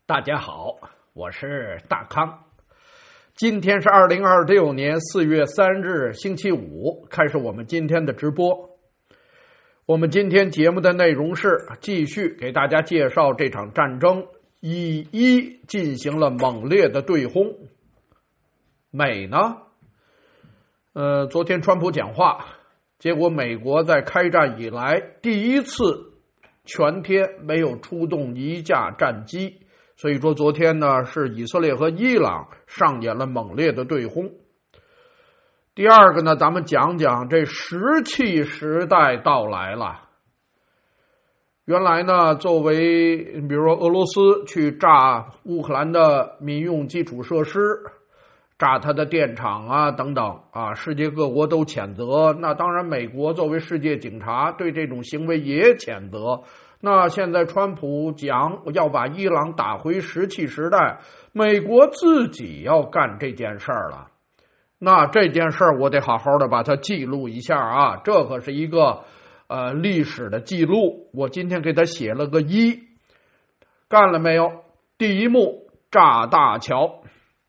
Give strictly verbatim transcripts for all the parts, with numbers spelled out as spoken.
大家好，我是大康。今天是二零二六年四月三日星期五，开始我们今天的直播。我们今天节目的内容是继续给大家介绍这场战争以一进行了猛烈的对轰。美呢呃，昨天川普讲话，结果美国在开战以来第一次全天没有出动一架战机，所以说昨天呢是以色列和伊朗上演了猛烈的对轰。第二个呢，咱们讲讲这石器时代到来了。原来呢，作为比如说俄罗斯去炸乌克兰的民用基础设施，炸它的电厂啊等等啊，世界各国都谴责。那当然美国作为世界警察对这种行为也谴责。那现在川普讲要把伊朗打回石器时代，美国自己要干这件事儿了。那这件事儿我得好好的把它记录一下啊，这可是一个呃历史的记录。我今天给他写了个一，干了没有？第一幕炸大桥。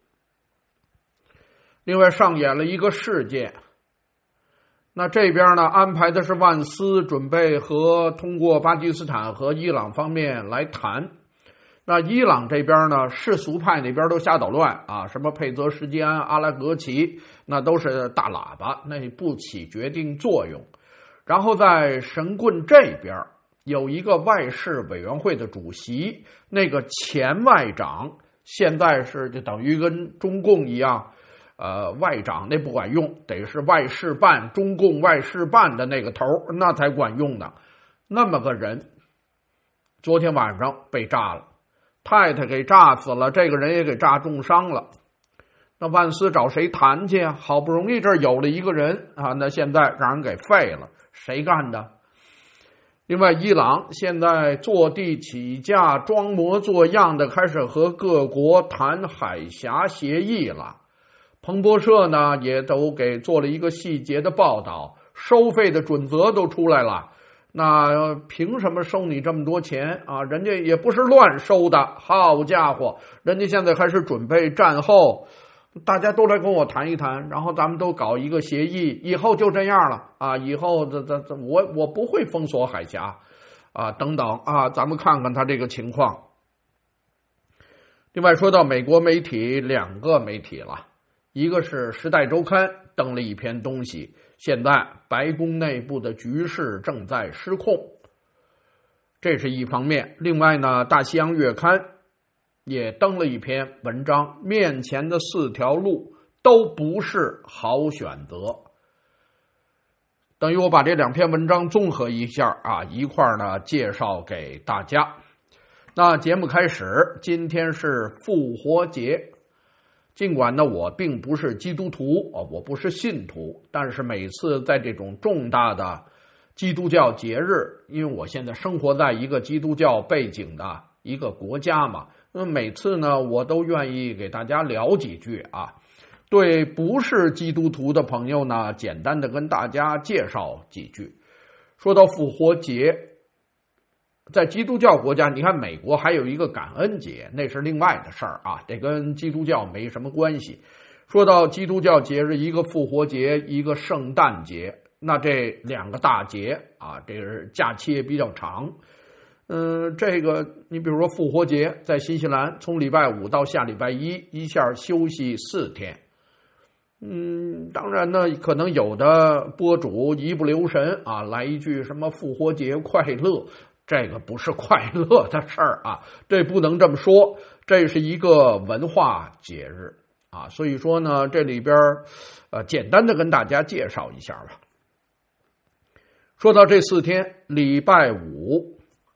另外上演了一个事件，那这边呢安排的是万斯准备和通过巴基斯坦和伊朗方面来谈。那伊朗这边呢，世俗派那边都瞎捣乱啊，什么佩泽什基安、阿拉格齐，那都是大喇叭，那不起决定作用。然后在神棍这边有一个外事委员会的主席，那个前外长现在是就等于跟中共一样，呃，外长那不管用，得是外事办，中共外事办的那个头，那才管用的。那么个人，昨天晚上被炸了。太太给炸死了，这个人也给炸重伤了。那万斯找谁谈去啊？好不容易这儿有了一个人啊，那现在让人给废了，谁干的？另外伊朗现在坐地起价，装模作样的开始和各国谈海峡协议了。彭博社呢也都给做了一个细节的报道，收费的准则都出来了。那凭什么收你这么多钱啊？人家也不是乱收的，好家伙，人家现在开始准备战后，大家都来跟我谈一谈，然后咱们都搞一个协议，以后就这样了啊！以后这这这我我不会封锁海峡啊，等等啊，咱们看看他这个情况。另外说到美国媒体，两个媒体了，一个是《时代周刊》登了一篇东西。现在白宫内部的局势正在失控，这是一方面。另外呢，大西洋月刊也登了一篇文章，面前的四条路都不是好选择。等于我把这两篇文章综合一下啊，一块儿呢介绍给大家。那节目开始，今天是复活节。尽管呢，我并不是基督徒啊，我不是信徒，但是每次在这种重大的基督教节日，因为我现在生活在一个基督教背景的一个国家嘛，那每次呢，我都愿意给大家聊几句啊。对不是基督徒的朋友呢，简单的跟大家介绍几句。说到复活节，在基督教国家，你看美国还有一个感恩节，那是另外的事儿啊，这跟基督教没什么关系。说到基督教节日，一个复活节，一个圣诞节，那这两个大节啊，这个假期也比较长。嗯、呃，这个你比如说复活节，在新西兰从礼拜五到下礼拜一，一下休息四天。嗯，当然呢，可能有的播主一不留神啊，来一句什么复活节快乐。这个不是快乐的事儿啊，这不能这么说，这是一个文化节日啊，所以说呢，这里边呃简单的跟大家介绍一下吧。说到这四天，礼拜五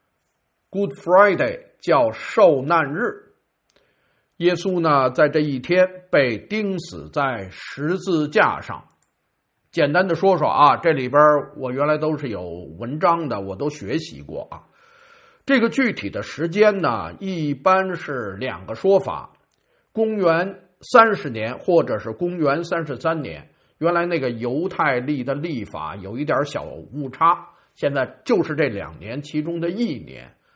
Good Friday 叫受难日，耶稣呢在这一天被钉死在十字架上。简单的说说啊，这里边我原来都是有文章的，我都学习过啊。这个具体的时间呢，一般是两个说法，公元三十年或者是公元三十三年。原来那个犹太历的历法有一点小误差，现在就是这两年其中的一年。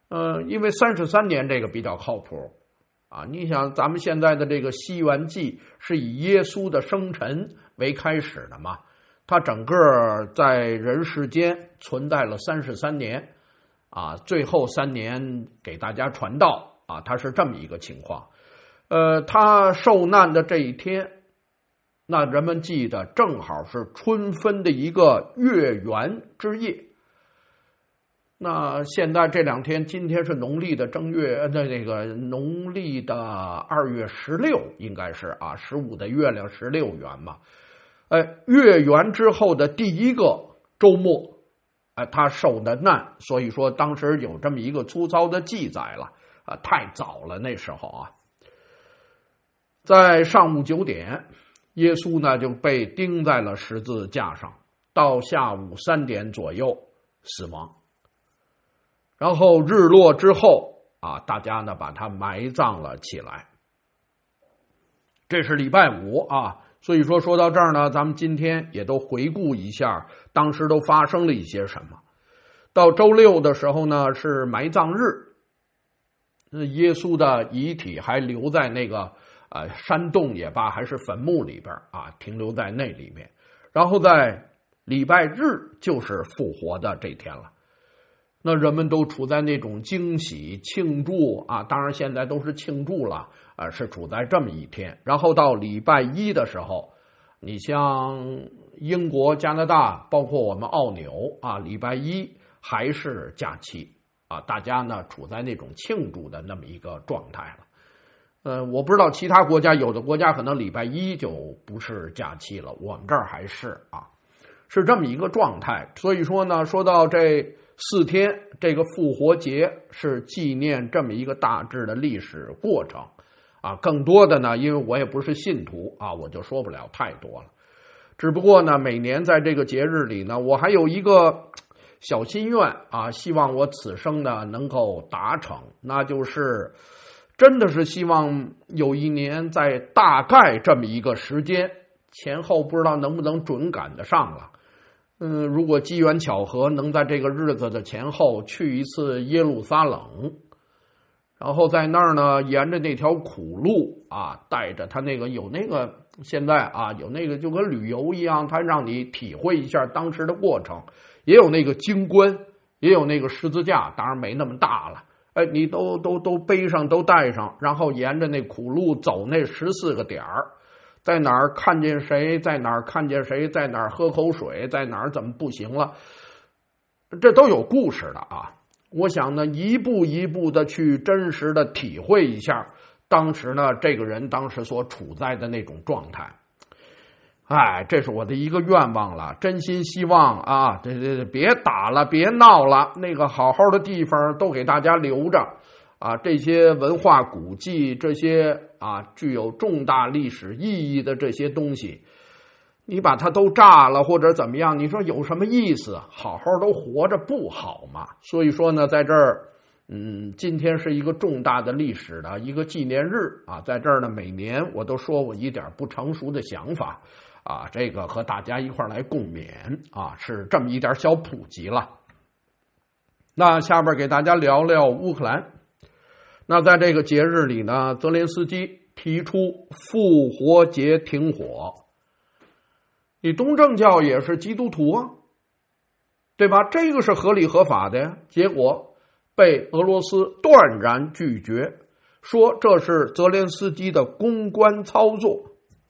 呃，因为三十三年这个比较靠谱啊。你想，咱们现在的这个西元纪是以耶稣的生辰为开始的嘛？它整个在人世间存在了三十三年啊，最后三年给大家传道啊，它是这么一个情况。呃，他受难的这一天，那人们记得正好是春分的一个月圆之夜。那现在这两天，今天是农历的正月，那那个农历的二月十六，应该是啊，十五的月亮十六圆嘛。哎，月圆之后的第一个周末，哎，他受的难，所以说当时有这么一个粗糙的记载了啊，太早了那时候啊。在上午九点，耶稣呢就被钉在了十字架上，到下午三点左右死亡。然后日落之后啊，大家呢把他埋葬了起来。这是礼拜五啊，所以说说到这儿呢，咱们今天也都回顾一下当时都发生了一些什么。到周六的时候呢是埋葬日，耶稣的遗体还留在那个呃山洞也罢，还是坟墓里边啊，停留在那里面。然后在礼拜日就是复活的这天了。那人们都处在那种惊喜庆祝啊，当然现在都是庆祝了啊，是处在这么一天。然后到礼拜一的时候，你像英国、加拿大，包括我们澳纽啊，礼拜一还是假期啊，大家呢处在那种庆祝的那么一个状态了。呃，我不知道其他国家，有的国家可能礼拜一就不是假期了，我们这儿还是啊，是这么一个状态。所以说呢，说到这四天，这个复活节是纪念这么一个大致的历史过程啊。更多的呢，因为我也不是信徒啊，我就说不了太多了。只不过呢，每年在这个节日里呢，我还有一个小心愿啊，希望我此生呢能够达成，那就是真的是希望有一年在大概这么一个时间前后，不知道能不能准赶得上了。嗯，如果机缘巧合能在这个日子的前后去一次耶路撒冷，然后在那儿呢，沿着那条苦路啊，带着他那个有那个现在啊有那个就跟旅游一样，他让你体会一下当时的过程，也有那个经棺，也有那个十字架，当然没那么大了。哎，你都都都背上，都带上，然后沿着那苦路走那十四个点儿。在哪儿看见谁，在哪儿看见谁，在哪儿喝口水，在哪儿怎么不行了，这都有故事的啊。我想呢，一步一步的去真实的体会一下当时呢这个人当时所处在的那种状态。哎，这是我的一个愿望了，真心希望啊，这这别打了，别闹了，那个好好的地方都给大家留着。啊，这些文化古迹，这些啊具有重大历史意义的这些东西，你把它都炸了或者怎么样，你说有什么意思？好好都活着不好吗？所以说呢，在这儿，嗯，今天是一个重大的历史的一个纪念日啊，在这儿呢，每年我都说我一点不成熟的想法啊，这个和大家一块来共勉啊，是这么一点小普及了。那下边给大家聊聊乌克兰。那在这个节日里呢，泽连斯基提出复活节停火。你东正教也是基督徒啊，对吧？这个是合理合法的呀。结果被俄罗斯断然拒绝，说这是泽连斯基的公关操作。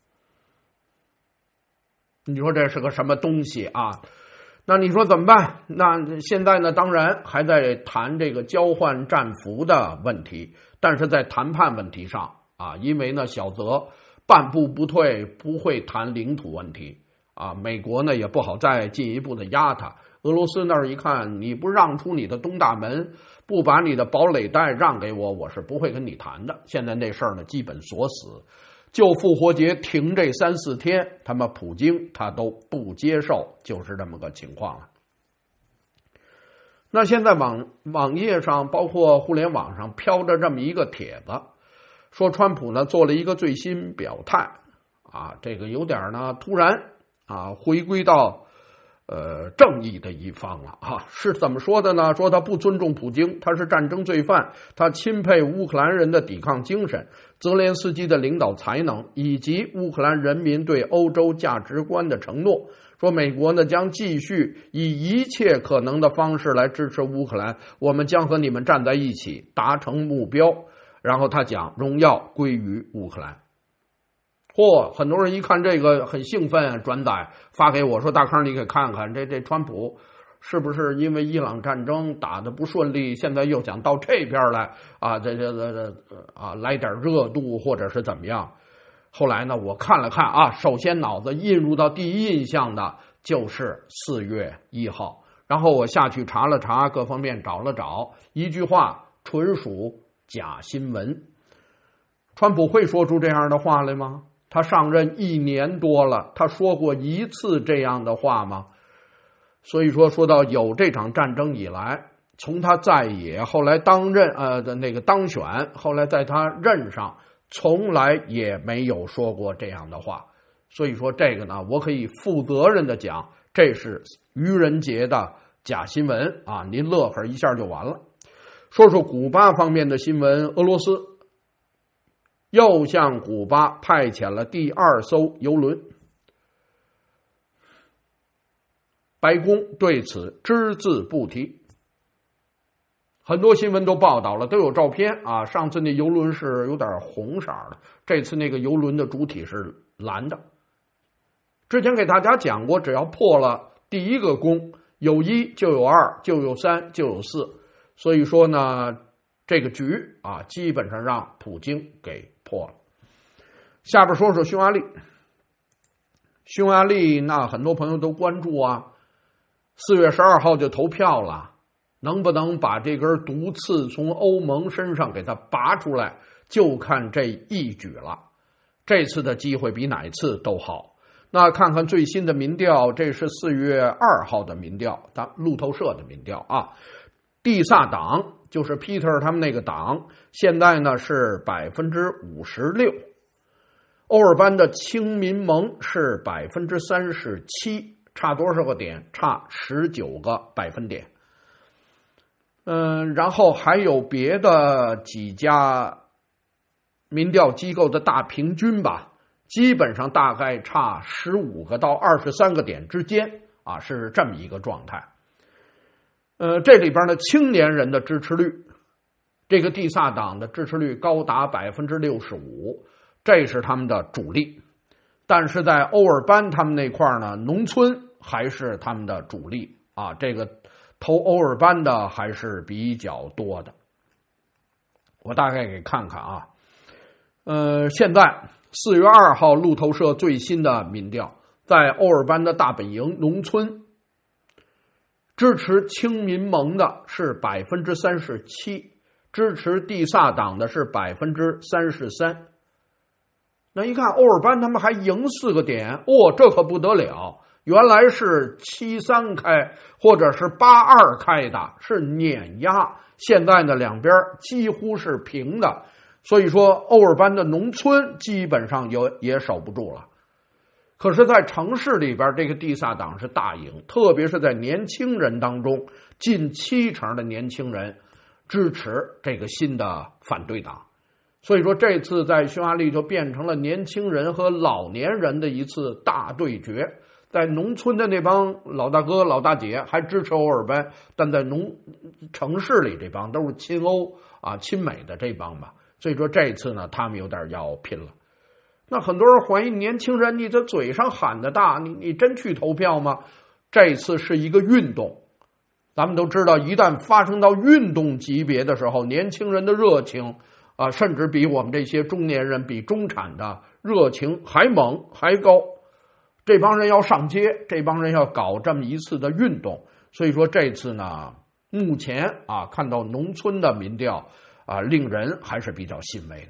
你说这是个什么东西啊？那你说怎么办？那现在呢，当然还在谈这个交换战俘的问题，但是在谈判问题上啊，因为呢小泽半步不退，不会谈领土问题啊，美国呢也不好再进一步的压他。俄罗斯那儿一看，你不让出你的东大门，不把你的堡垒带让给我，我是不会跟你谈的。现在那事儿呢基本锁死。就复活节停这三四天，他们普京他都不接受，就是这么个情况了。那现在网网页上，包括互联网上飘着这么一个帖子，说川普呢做了一个最新表态啊，这个有点呢突然啊，回归到呃，正义的一方了啊，是怎么说的呢？说他不尊重普京，他是战争罪犯，他钦佩乌克兰人的抵抗精神、泽连斯基的领导才能，以及乌克兰人民对欧洲价值观的承诺。说美国呢将继续以一切可能的方式来支持乌克兰，我们将和你们站在一起，达成目标。然后他讲，荣耀归于乌克兰。嚯，很多人一看这个很兴奋，转载发给我说：“大康，你给看看这这川普是不是因为伊朗战争打得不顺利，现在又想到这边来啊？这这这这啊，来点热度或者是怎么样？”后来呢，我看了看啊，首先脑子印入到第一印象的就是四月一号，然后我下去查了查，各方面找了找，一句话，纯属假新闻。川普会说出这样的话来吗？他上任一年多了，他说过一次这样的话吗？所以说，说到有这场战争以来，从他在野，后来当任呃的那个当选，后来在他任上，从来也没有说过这样的话。所以说这个呢，我可以负责任的讲，这是愚人节的假新闻啊！您乐呵一下就完了。说说古巴方面的新闻，俄罗斯又向古巴派遣了第二艘油轮，白宫对此只字不提。很多新闻都报道了，都有照片啊。上次那油轮是有点红色的，这次那个油轮的主体是蓝的。之前给大家讲过，只要破了第一个宫，有一就有二，就有三，就有四。所以说呢，这个局啊，基本上让普京给破了。下边说说匈牙利，匈牙利那很多朋友都关注啊，四月十二号就投票了，能不能把这根毒刺从欧盟身上给它拔出来，就看这一举了。这次的机会比哪次都好。那看看最新的民调，这是四月二号的民调，咱路透社的民调啊。蒂萨党就是 Peter 他们那个党，现在呢是百分之五十六，欧尔班的亲民盟是百分之三十七，差多少个点？差十九个百分点。嗯，然后还有别的几家民调机构的大平均吧，基本上大概差十五个到二十三个点之间啊，是这么一个状态。呃，这里边的青年人的支持率，这个蒂萨党的支持率高达百分之六十五，这是他们的主力。但是在欧尔班他们那块呢，农村还是他们的主力啊，这个投欧尔班的还是比较多的。我大概给看看啊，呃，现在四月二号路透社最新的民调，在欧尔班的大本营农村，支持亲民盟的是百分之三十七，支持蒂萨党的是百分之三十三。那一看欧尔班他们还赢四个点，哦，这可不得了！原来是七三开或者是八二开的，是碾压。现在呢，两边几乎是平的，所以说欧尔班的农村基本上有也守不住了。可是在城市里边，这个蒂萨党是大赢，特别是在年轻人当中，近七成的年轻人支持这个新的反对党。所以说这次在匈牙利就变成了年轻人和老年人的一次大对决。在农村的那帮老大哥老大姐还支持欧尔班，但在农城市里这帮都是亲欧啊亲美的这帮吧。所以说这次呢，他们有点要拼了。那很多人怀疑年轻人，你这嘴上喊的大，你你真去投票吗？这次是一个运动，咱们都知道，一旦发生到运动级别的时候，年轻人的热情啊，甚至比我们这些中年人、比中产的热情还猛还高。这帮人要上街，这帮人要搞这么一次的运动。所以说这次呢，目前啊看到农村的民调啊，令人还是比较欣慰的。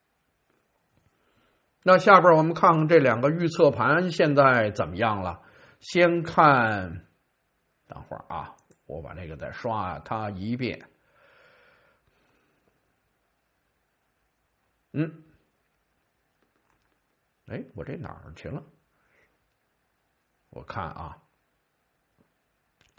那下边我们看看这两个预测盘现在怎么样了。先看，等会儿啊，我把这个再刷它一遍。嗯，哎，我这哪儿去了？我看啊，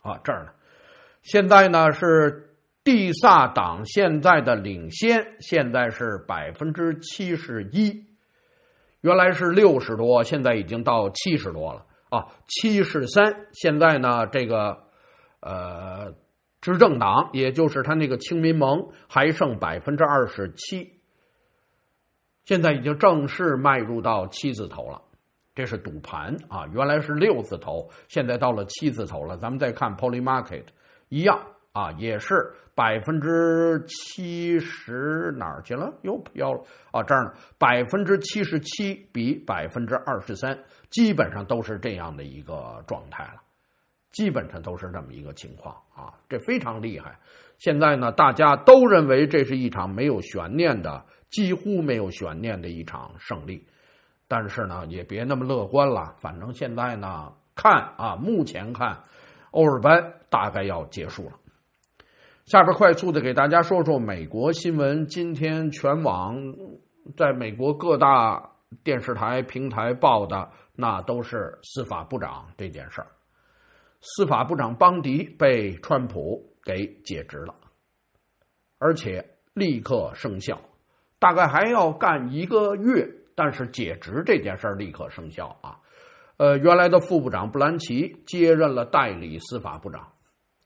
啊，这儿呢，现在呢是蒂萨党现在的领先，现在是百分之七十一，原来是六十多，现在已经到七十多了啊，七十三。现在呢，这个呃执政党，也就是他那个亲民盟，还剩百分之二十七，现在已经正式迈入到七字头了。这是赌盘啊，原来是六字头，现在到了七字头了。咱们再看 Polymarket 一样啊，也是百分之七十哪儿去了？又飘了啊！这儿呢，百分之七十七比百分之二十三，基本上都是这样的一个状态了，基本上都是这么一个情况啊，这非常厉害。现在呢，大家都认为这是一场没有悬念的，几乎没有悬念的一场胜利。但是呢，也别那么乐观了。反正现在呢，看啊，目前看，欧尔班大概要结束了。下边快速的给大家说说美国新闻。今天全网在美国各大电视台平台报的，那都是司法部长这件事儿。司法部长邦迪被川普给解职了，而且立刻生效，大概还要干一个月。但是解职这件事儿立刻生效啊，呃，原来的副部长布兰奇接任了代理司法部长。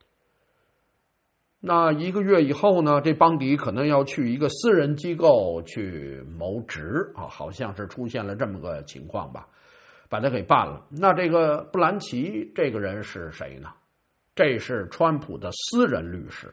那一个月以后呢，这邦迪可能要去一个私人机构去谋职啊，好像是出现了这么个情况吧，把他给办了。那这个布兰奇这个人是谁呢？这是川普的私人律师，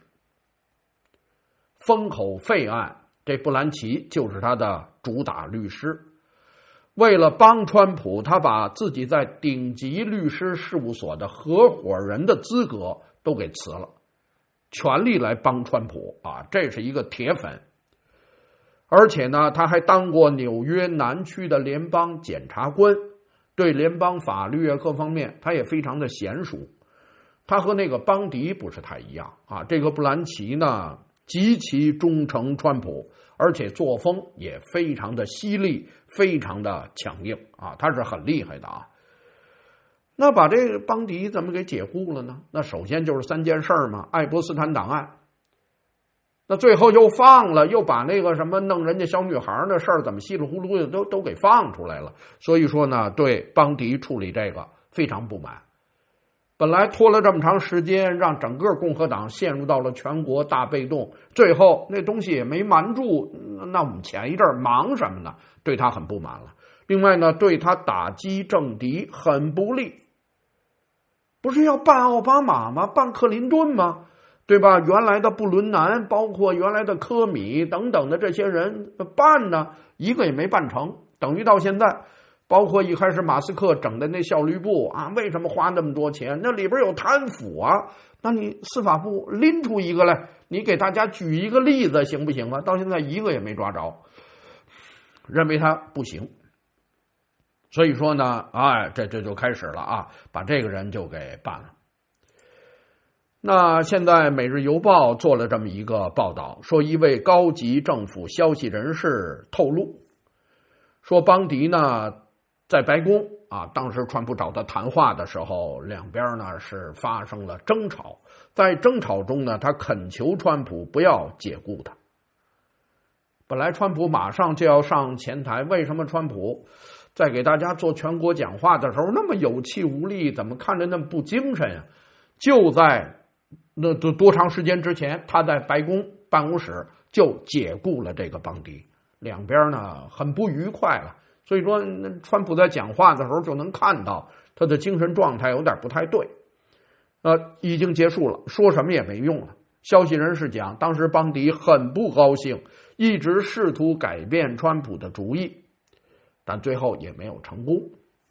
封口费案，这布兰奇就是他的主打律师。为了帮川普，他把自己在顶级律师事务所的合伙人的资格都给辞了，全力来帮川普啊，这是一个铁粉。而且呢，他还当过纽约南区的联邦检察官，对联邦法律啊各方面他也非常的娴熟。他和那个邦迪不是太一样啊，这个布兰奇呢极其忠诚川普，而且作风也非常的犀利，非常的强硬啊，他是很厉害的啊。那把这个邦迪怎么给解雇了呢？那首先就是三件事嘛，爱泼斯坦档案，那最后又放了，又把那个什么弄人家小女孩的事儿怎么稀里糊涂的都都给放出来了。所以说呢，对邦迪处理这个非常不满。本来拖了这么长时间，让整个共和党陷入到了全国大被动，最后那东西也没瞒住，那我们前一阵忙什么呢？对他很不满了。另外呢，对他打击政敌很不利。不是要办奥巴马吗？办克林顿吗？对吧？原来的布伦南，包括原来的科米等等的这些人办呢，一个也没办成，等于到现在。包括一开始马斯克整的那效率部啊，为什么花那么多钱？那里边有贪腐啊，那你司法部拎出一个来，你给大家举一个例子行不行啊？到现在一个也没抓着，认为他不行。所以说呢，哎，这这就开始了啊，把这个人就给办了。那现在《每日邮报》做了这么一个报道，说一位高级政府消息人士透露，说邦迪呢在白宫啊，当时川普找他谈话的时候，两边呢是发生了争吵，在争吵中呢，他恳求川普不要解雇他。本来川普马上就要上前台，为什么川普在给大家做全国讲话的时候那么有气无力，怎么看着那么不精神啊？就在那多多长时间之前，他在白宫办公室就解雇了这个邦迪，两边呢很不愉快了。所以说，川普在讲话的时候就能看到他的精神状态有点不太对。呃，已经结束了，说什么也没用了。消息人士讲，当时邦迪很不高兴，一直试图改变川普的主意，但最后也没有成功。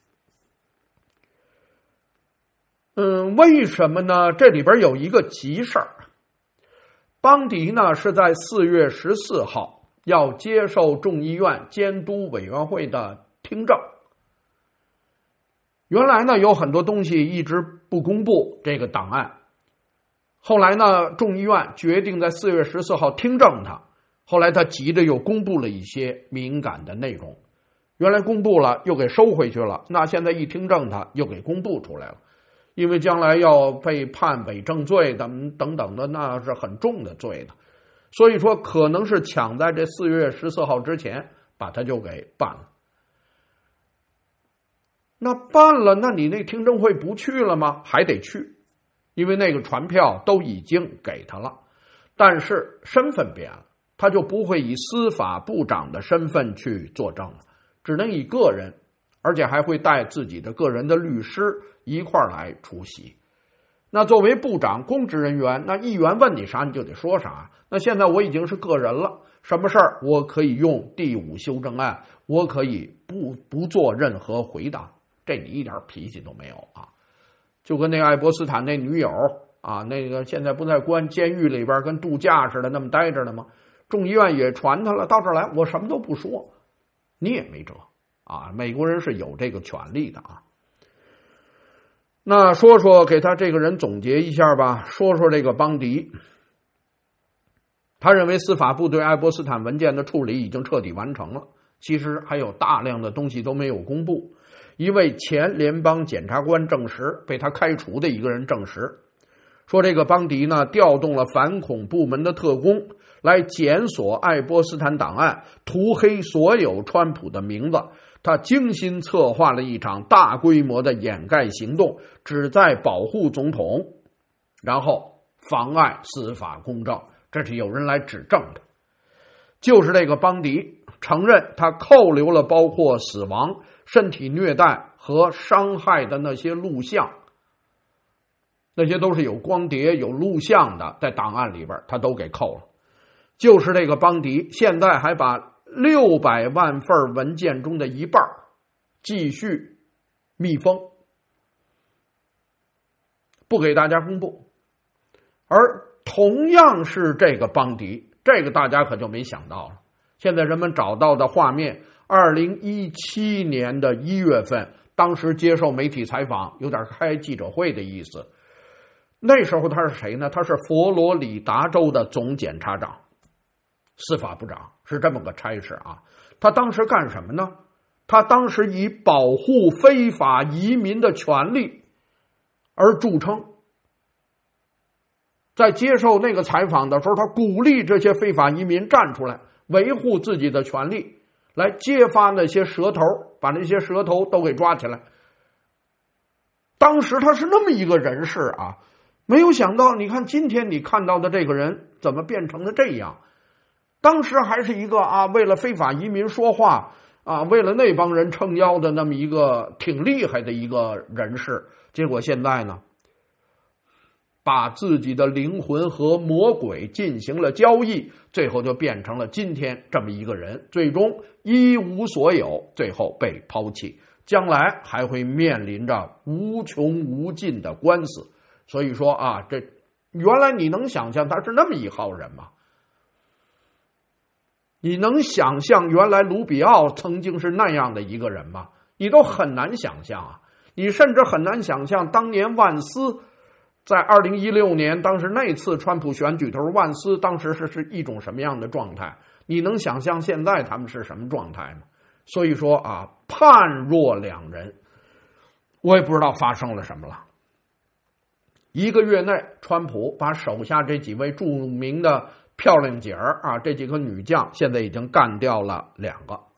嗯，为什么呢？这里边有一个急事儿。邦迪呢是在四月十四号。要接受众议院监督委员会的听证。原来呢有很多东西一直不公布这个档案，后来呢众议院决定在四月十四号听证他，后来他急着又公布了一些敏感的内容，原来公布了又给收回去了，那现在一听证他又给公布出来了。 因为将来要被判伪证罪等等等的，那是很重的罪的。所以说，可能是抢在这四月十四号之前把他就给办了。那办了，那你那听证会不去了吗？还得去，因为那个传票都已经给他了，但是身份变了，他就不会以司法部长的身份去作证了，只能以个人，而且还会带自己的个人的律师一块儿来出席。那作为部长公职人员，那议员问你啥你就得说啥。那现在我已经是个人了，什么事儿我可以用第五修正案，我可以不不做任何回答，这你一点脾气都没有啊！就跟那个爱泼斯坦那女友啊，那个现在不在关监狱里边跟度假似的那么待着呢吗？众议院也传他了，到这儿来我什么都不说，你也没辙啊！美国人是有这个权利的啊。那说说给他这个人总结一下吧，说说这个邦迪。他认为司法部对爱泼斯坦文件的处理已经彻底完成了，其实还有大量的东西都没有公布。一位前联邦检察官证实，被他开除的一个人证实，说这个邦迪呢调动了反恐部门的特工来检索爱泼斯坦档案，涂黑所有川普的名字。他精心策划了一场大规模的掩盖行动，旨在保护总统，然后妨碍司法公正。这是有人来指证的，就是这个邦迪承认他扣留了包括死亡、身体虐待和伤害的那些录像，那些都是有光碟有录像的，在档案里边他都给扣了。就是这个邦迪现在还把六百万份文件中的一半继续密封，不给大家公布。而同样是这个邦迪，这个大家可就没想到了。现在人们找到的画面，二零一七年的一月份，当时接受媒体采访，有点开记者会的意思。那时候他是谁呢？他是佛罗里达州的总检察长，司法部长，是这么个差事啊。他当时干什么呢？他当时以保护非法移民的权利而著称。在接受那个采访的时候，他鼓励这些非法移民站出来维护自己的权利，来揭发那些蛇头，把那些蛇头都给抓起来。当时他是那么一个人士啊，没有想到，你看今天你看到的这个人怎么变成了这样？当时还是一个啊，为了非法移民说话啊，为了那帮人撑腰的那么一个挺厉害的一个人士，结果现在呢，把自己的灵魂和魔鬼进行了交易，最后就变成了今天这么一个人，最终一无所有，最后被抛弃，将来还会面临着无穷无尽的官司。所以说啊，这原来你能想象他是那么一号人吗？你能想象原来卢比奥曾经是那样的一个人吗？你都很难想象啊！你甚至很难想象当年万斯在二零一六年当时那次川普选举头，万斯当时是是一种什么样的状态？你能想象现在他们是什么状态吗？所以说啊，判若两人，我也不知道发生了什么了。一个月内，川普把手下这几位著名的漂亮姐儿啊，这几个女将现在已经干掉了两个，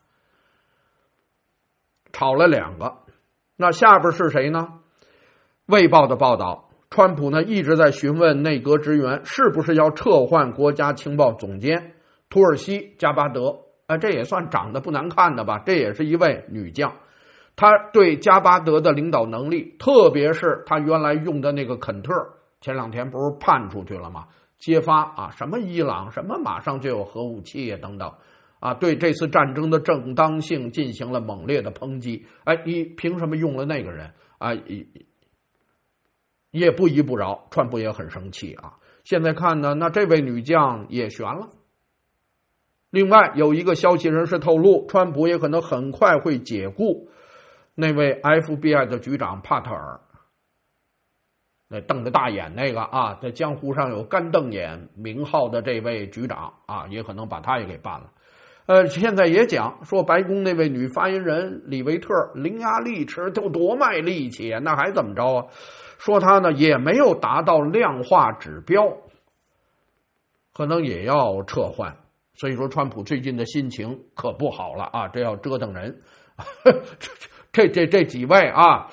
炒了两个。那下边是谁呢？卫报的报道，川普呢一直在询问内阁职员是不是要撤换国家情报总监土耳其加巴德，啊，这也算长得不难看的吧，这也是一位女将。他对加巴德的领导能力，特别是他原来用的那个肯特，前两天不是判出去了吗？揭发啊，什么伊朗，什么马上就有核武器等等，啊，对这次战争的正当性进行了猛烈的抨击。哎，你凭什么用了那个人啊？也不依不饶，川普也很生气啊。现在看呢，那这位女将也悬了。另外有一个消息人士透露，川普也可能很快会解雇那位 F B I 的局长帕特尔，那瞪着大眼那个啊，在江湖上有干瞪眼名号的这位局长啊，也可能把他也给办了。 呃，现在也讲说，白宫那位女发言人李维特伶牙俐齿，都多卖力气啊，那还怎么着啊？说他呢也没有达到量化指标，可能也要撤换。所以说，川普最近的心情可不好了啊，这要折腾人。这这这几位啊，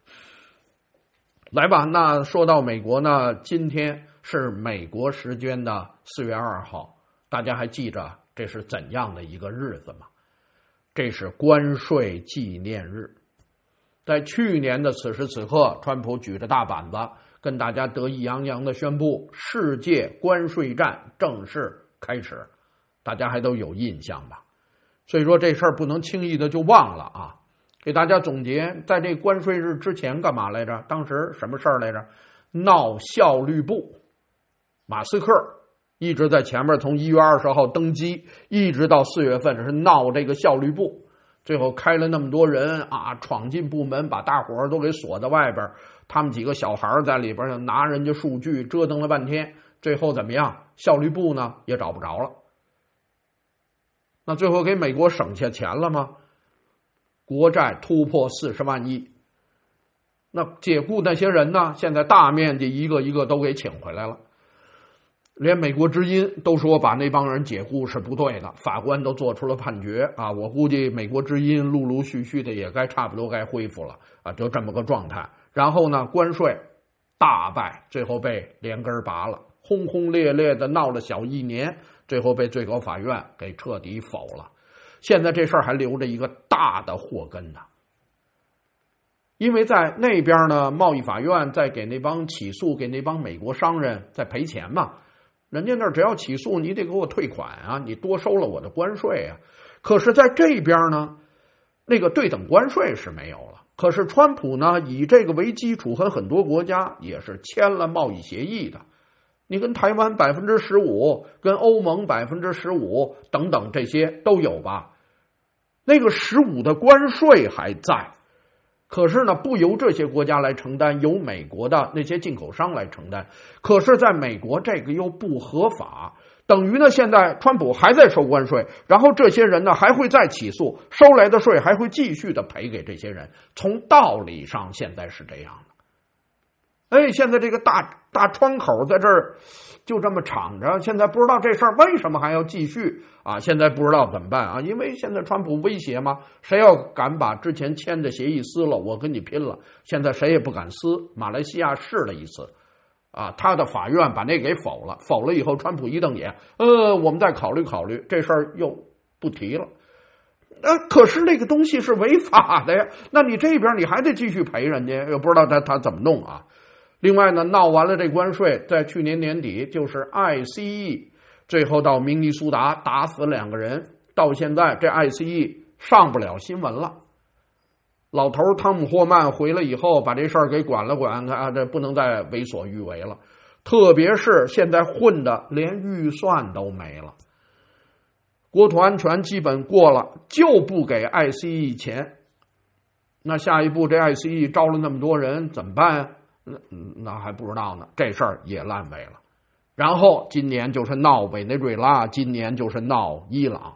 来吧。那说到美国呢，今天是美国时间的四月二号，大家还记着这是怎样的一个日子吗？这是关税纪念日。在去年的此时此刻，川普举着大板子跟大家得意洋洋的宣布，世界关税战正式开始，大家还都有印象吧？所以说这事儿不能轻易的就忘了啊！给大家总结，在这关税日之前干嘛来着？当时什么事儿来着？闹效率部，马斯克一直在前面，从一月二十号登基，一直到四月份是闹这个效率部，最后开了那么多人啊，闯进部门，把大伙儿都给锁在外边，他们几个小孩在里边拿人家数据，折腾了半天，最后怎么样？效率部呢也找不着了。那最后给美国省下钱了吗？国债突破四十万亿，那解雇那些人呢？现在大面积一个一个都给请回来了，连美国之音都说把那帮人解雇是不对的，法官都做出了判决啊！我估计美国之音陆陆续续的也该差不多该恢复了啊，就这么个状态。然后呢，关税大败，最后被连根拔了，轰轰烈烈的闹了小一年，最后被最高法院给彻底否了。现在这事儿还留着一个大的祸根呢，因为在那边呢，贸易法院在给那帮起诉，给那帮美国商人在赔钱嘛。人家那儿只要起诉，你得给我退款啊，你多收了我的关税啊。可是在这边呢，那个对等关税是没有了。可是川普呢，以这个为基础，和很多国家也是签了贸易协议的。你跟台湾百分之十五，跟欧盟百分之十五等等，这些都有吧？那个十五的关税还在，可是呢，不由这些国家来承担，由美国的那些进口商来承担。可是在美国这个又不合法，等于呢，现在川普还在收关税，然后这些人呢还会再起诉，收来的税还会继续的赔给这些人。从道理上现在是这样的。哎，现在这个大大窗口在这儿就这么敞着，现在不知道这事儿为什么还要继续啊？现在不知道怎么办啊？因为现在川普威胁嘛，谁要敢把之前签的协议撕了，我跟你拼了。现在谁也不敢撕。马来西亚试了一次，啊，他的法院把那给否了，否了以后，川普一瞪眼，呃，我们再考虑考虑，这事儿又不提了。呃，可是那个东西是违法的呀，那你这边你还得继续赔人家，又不知道他他怎么弄啊？另外呢，闹完了这关税，在去年年底就是 I C E， 最后到明尼苏达打死两个人，到现在这 I C E 上不了新闻了。老头汤姆霍曼回来以后，把这事儿给管了管，啊，这不能再为所欲为了。特别是现在混的连预算都没了，国土安全基本过了，就不给 I C E 钱。那下一步这 I C E 招了那么多人怎么办？那那还不知道呢，这事儿也烂尾了。然后今年就是闹委内瑞拉，今年就是闹伊朗。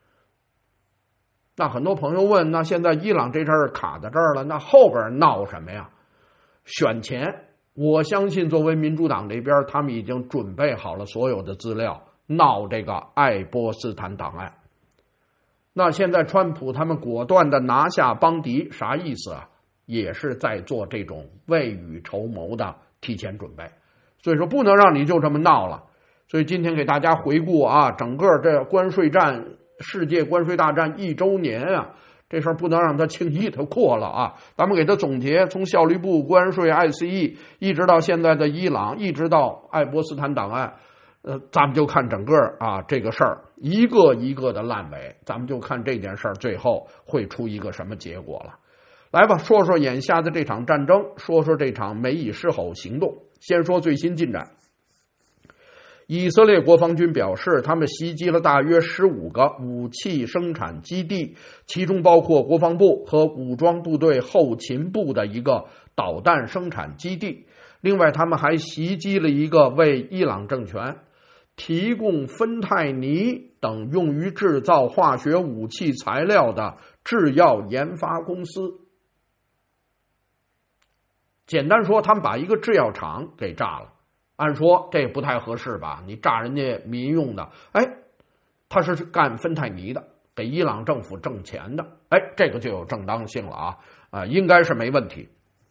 那很多朋友问，那现在伊朗这事儿卡在这儿了，那后边闹什么呀？选钱，我相信作为民主党这边，他们已经准备好了所有的资料，闹这个爱波斯坦档案。那现在川普他们果断的拿下邦迪，啥意思啊？也是在做这种未雨绸缪的提前准备，所以说不能让你就这么闹了。所以今天给大家回顾啊，整个这关税战，世界关税大战一周年啊，这事儿不能让它轻易的过了啊。咱们给它总结，从效率部、关税、I C E， 一直到现在的伊朗，一直到爱波斯坦档案，呃，咱们就看整个啊这个事儿一个一个的烂尾，咱们就看这件事儿最后会出一个什么结果了。来吧，说说眼下的这场战争，说说这场美以狮吼行动。先说最新进展。以色列国防军表示，他们袭击了大约十五个武器生产基地，其中包括国防部和武装部队后勤部的一个导弹生产基地。另外，他们还袭击了一个为伊朗政权提供芬太尼等用于制造化学武器材料的制药研发公司。简单说，他们把一个制药厂给炸了。按说这不太合适吧？你炸人家民用的，哎，他是干芬太尼的，给伊朗政府挣钱的，哎，这个就有正当性了啊，啊，应该是没问题。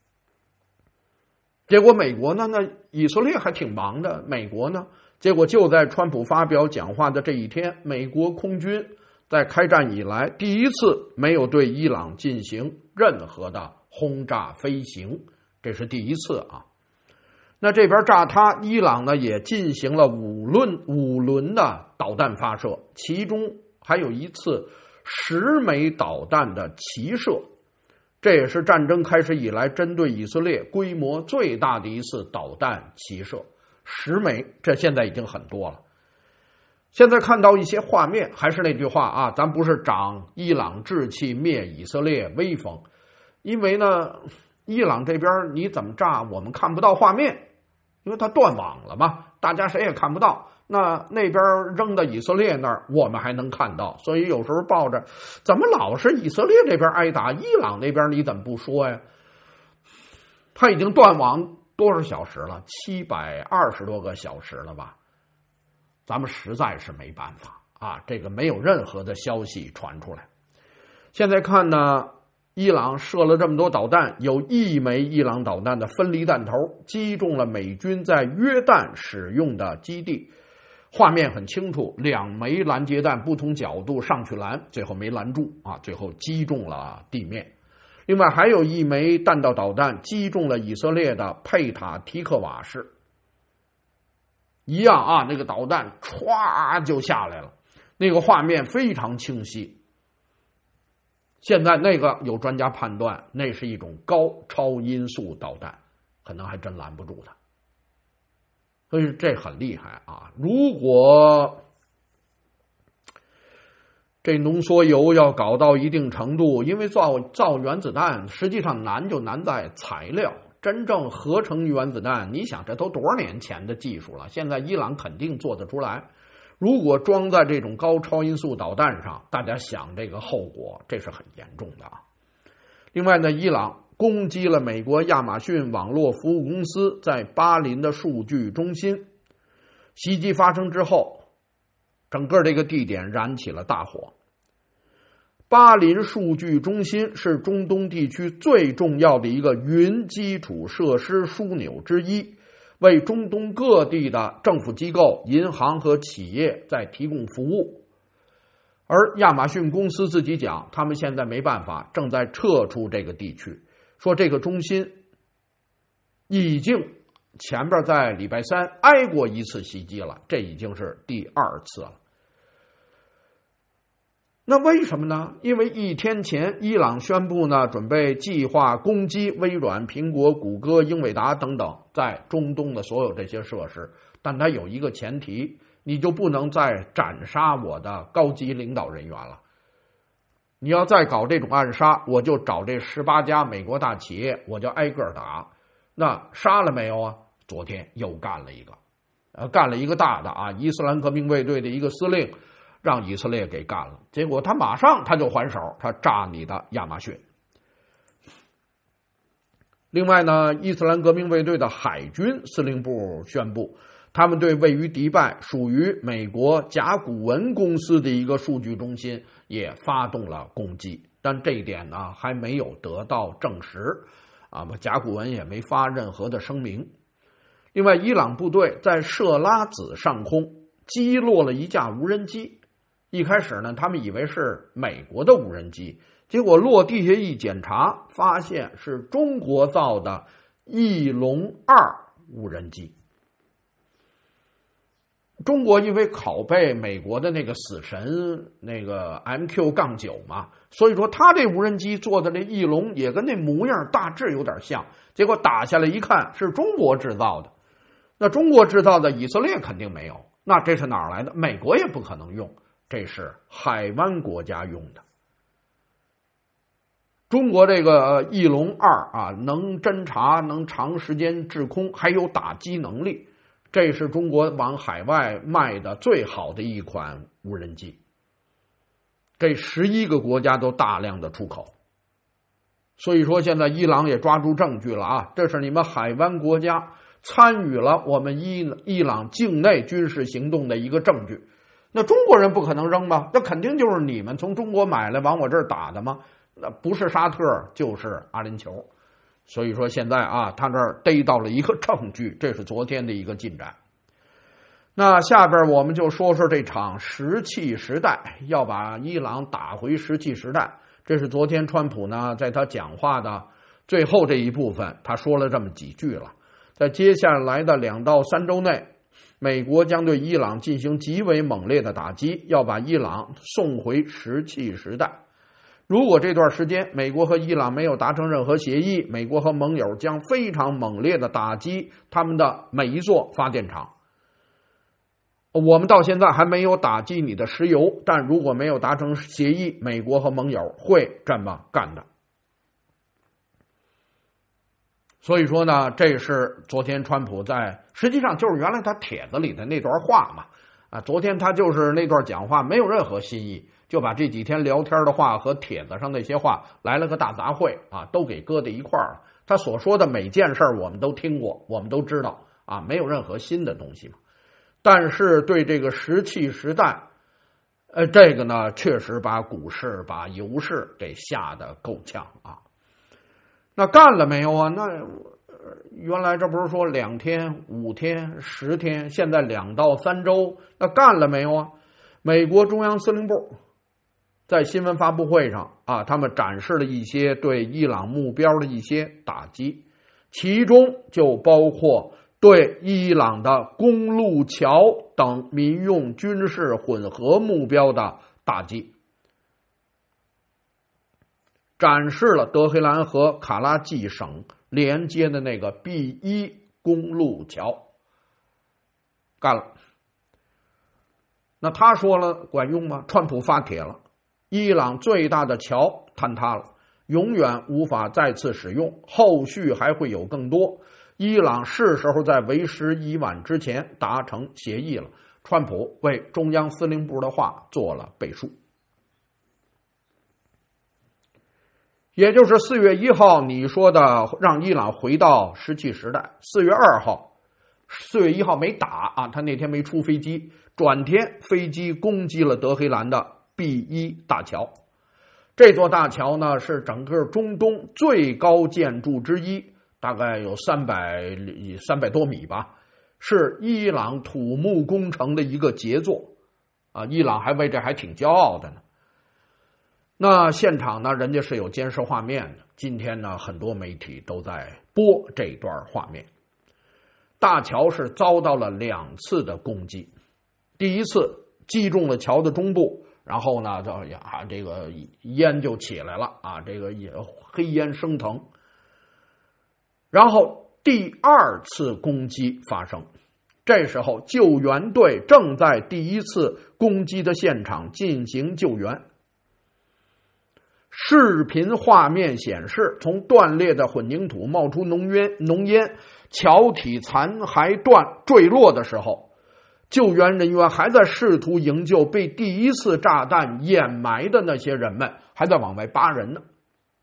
结果美国呢，那以色列还挺忙的，美国呢，结果就在川普发表讲话的这一天，美国空军在开战以来第一次没有对伊朗进行任何的轰炸飞行，这是第一次啊。那这边炸他，伊朗呢也进行了五轮五轮的导弹发射，其中还有一次十枚导弹的齐射，这也是战争开始以来针对以色列规模最大的一次导弹齐射，十枚，这现在已经很多了。现在看到一些画面，还是那句话啊，咱不是长伊朗志气灭以色列威风，因为呢，伊朗这边你怎么炸，我们看不到画面。因为它断网了嘛，大家谁也看不到。那那边扔到以色列那儿，我们还能看到。所以有时候抱着，怎么老是以色列这边挨打，伊朗那边你怎么不说呀？他已经断网多少小时了？七百二十多个小时了吧？咱们实在是没办法啊，这个没有任何的消息传出来。现在看呢，伊朗射了这么多导弹，有一枚伊朗导弹的分离弹头击中了美军在约旦使用的基地，画面很清楚，两枚拦截弹不同角度上去拦，最后没拦住啊，最后击中了地面。另外还有一枚弹道导弹击中了以色列的佩塔提克瓦市，一样啊，那个导弹歘就下来了，那个画面非常清晰。现在那个有专家判断，那是一种高超音速导弹，可能还真拦不住它。所以这很厉害啊！如果这浓缩铀要搞到一定程度，因为造造原子弹实际上难就难在材料，真正合成原子弹，你想这都多少年前的技术了，现在伊朗肯定做得出来。如果装在这种高超音速导弹上，大家想这个后果，这是很严重的啊。另外呢，伊朗攻击了美国亚马逊网络服务公司在巴林的数据中心，袭击发生之后，整个这个地点燃起了大火。巴林数据中心是中东地区最重要的一个云基础设施枢纽之一，为中东各地的政府机构、银行和企业在提供服务。而亚马逊公司自己讲，他们现在没办法，正在撤出这个地区，说这个中心已经前边在礼拜三挨过一次袭击了，这已经是第二次了。那为什么呢？因为一天前伊朗宣布呢，准备计划攻击微软、苹果、谷歌、英伟达等等在中东的所有这些设施，但它有一个前提，你就不能再斩杀我的高级领导人员了。你要再搞这种暗杀，我就找这十八家美国大企业，我就挨个打。那杀了没有啊？昨天又干了一个，呃，干了一个大的啊，伊斯兰革命卫队的一个司令。让以色列给干了，结果他马上他就还手，他炸你的亚马逊。另外呢，伊斯兰革命卫队的海军司令部宣布，他们对位于迪拜、属于美国甲骨文公司的一个数据中心也发动了攻击，但这一点呢还没有得到证实，啊，甲骨文也没发任何的声明。另外，伊朗部队在设拉子上空击落了一架无人机。一开始呢，他们以为是美国的无人机，结果落地下一检查，发现是中国造的翼龙二无人机。中国因为拷贝美国的那个死神那个 M Q 九 嘛，所以说他这无人机做的这翼龙也跟那模样大致有点像，结果打下来一看是中国制造的，那中国制造的以色列肯定没有，那这是哪儿来的？美国也不可能用。这是海湾国家用的。中国这个翼龙二啊，能侦察，能长时间滞空，还有打击能力， 这是中国往海外卖的最好的一款无人机，这十一个国家都大量的出口。所以说现在伊朗也抓住证据了啊，这是你们海湾国家参与了我们伊伊朗境内军事行动的一个证据。那中国人不可能扔吧？那肯定就是你们从中国买来往我这儿打的吗？那不是沙特就是阿联酋。所以说现在啊，他这儿逮到了一个证据，这是昨天的一个进展。那下边我们就说说这场石器时代，要把伊朗打回石器时代。这是昨天川普呢在他讲话的最后这一部分，他说了这么几句了。在接下来的两到三周内，美国将对伊朗进行极为猛烈的打击，要把伊朗送回石器时代。如果这段时间美国和伊朗没有达成任何协议，美国和盟友将非常猛烈的打击他们的每一座发电厂。我们到现在还没有打击你的石油，但如果没有达成协议，美国和盟友会这么干的。所以说呢，这是昨天川普在，实际上就是原来他帖子里的那段话嘛。啊，昨天他就是那段讲话没有任何新意，就把这几天聊天的话和帖子上那些话来了个大杂烩啊，都给搁在一块儿了。他所说的每件事我们都听过，我们都知道啊，没有任何新的东西嘛。但是对这个石器时代，呃，这个呢，确实把股市、把油市给吓得够呛啊。那干了没有啊？那原来这不是说两天、五天、十天，现在两到三周，那干了没有啊？美国中央司令部在新闻发布会上啊，他们展示了一些对伊朗目标的一些打击，其中就包括对伊朗的公路桥等民用军事混合目标的打击，展示了德黑兰和卡拉季省连接的那个 B 一 公路桥，干了。那他说了管用吗？川普发帖了，伊朗最大的桥坍塌了，永远无法再次使用，后续还会有更多。伊朗是时候在为时已晚之前达成协议了。川普为中央司令部的话做了背书。也就是四月一号你说的让伊朗回到石器时代，四月二号，四月一号没打啊，他那天没出飞机，转天飞机攻击了德黑兰的 B 一 大桥。这座大桥呢是整个中东最高建筑之一，大概有三百三百多米吧，是伊朗土木工程的一个杰作啊！伊朗还为这还挺骄傲的呢。那现场呢，人家是有监视画面的。今天呢，很多媒体都在播这段画面。大桥是遭到了两次的攻击，第一次击中了桥的中部，然后呢，这呀这个烟就起来了啊，这个黑烟升腾。然后第二次攻击发生，这时候救援队正在第一次攻击的现场进行救援。视频画面显示，从断裂的混凝土冒出浓烟，浓烟，桥体残骸断坠落的时候，救援人员还在试图营救被第一次炸弹掩埋的那些人们，还在往外扒人呢。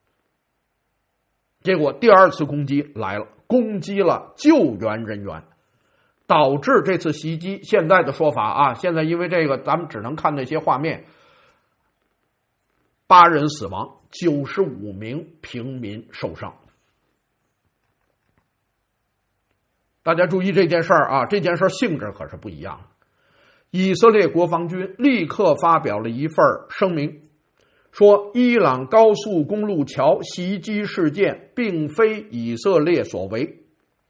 结果第二次攻击来了，攻击了救援人员，导致这次袭击，现在的说法啊，现在因为这个咱们只能看那些画面，八人死亡，九十五名平民受伤。大家注意这件事儿啊，这件事性质可是不一样。以色列国防军立刻发表了一份声明，说伊朗高速公路桥袭击事件并非以色列所为，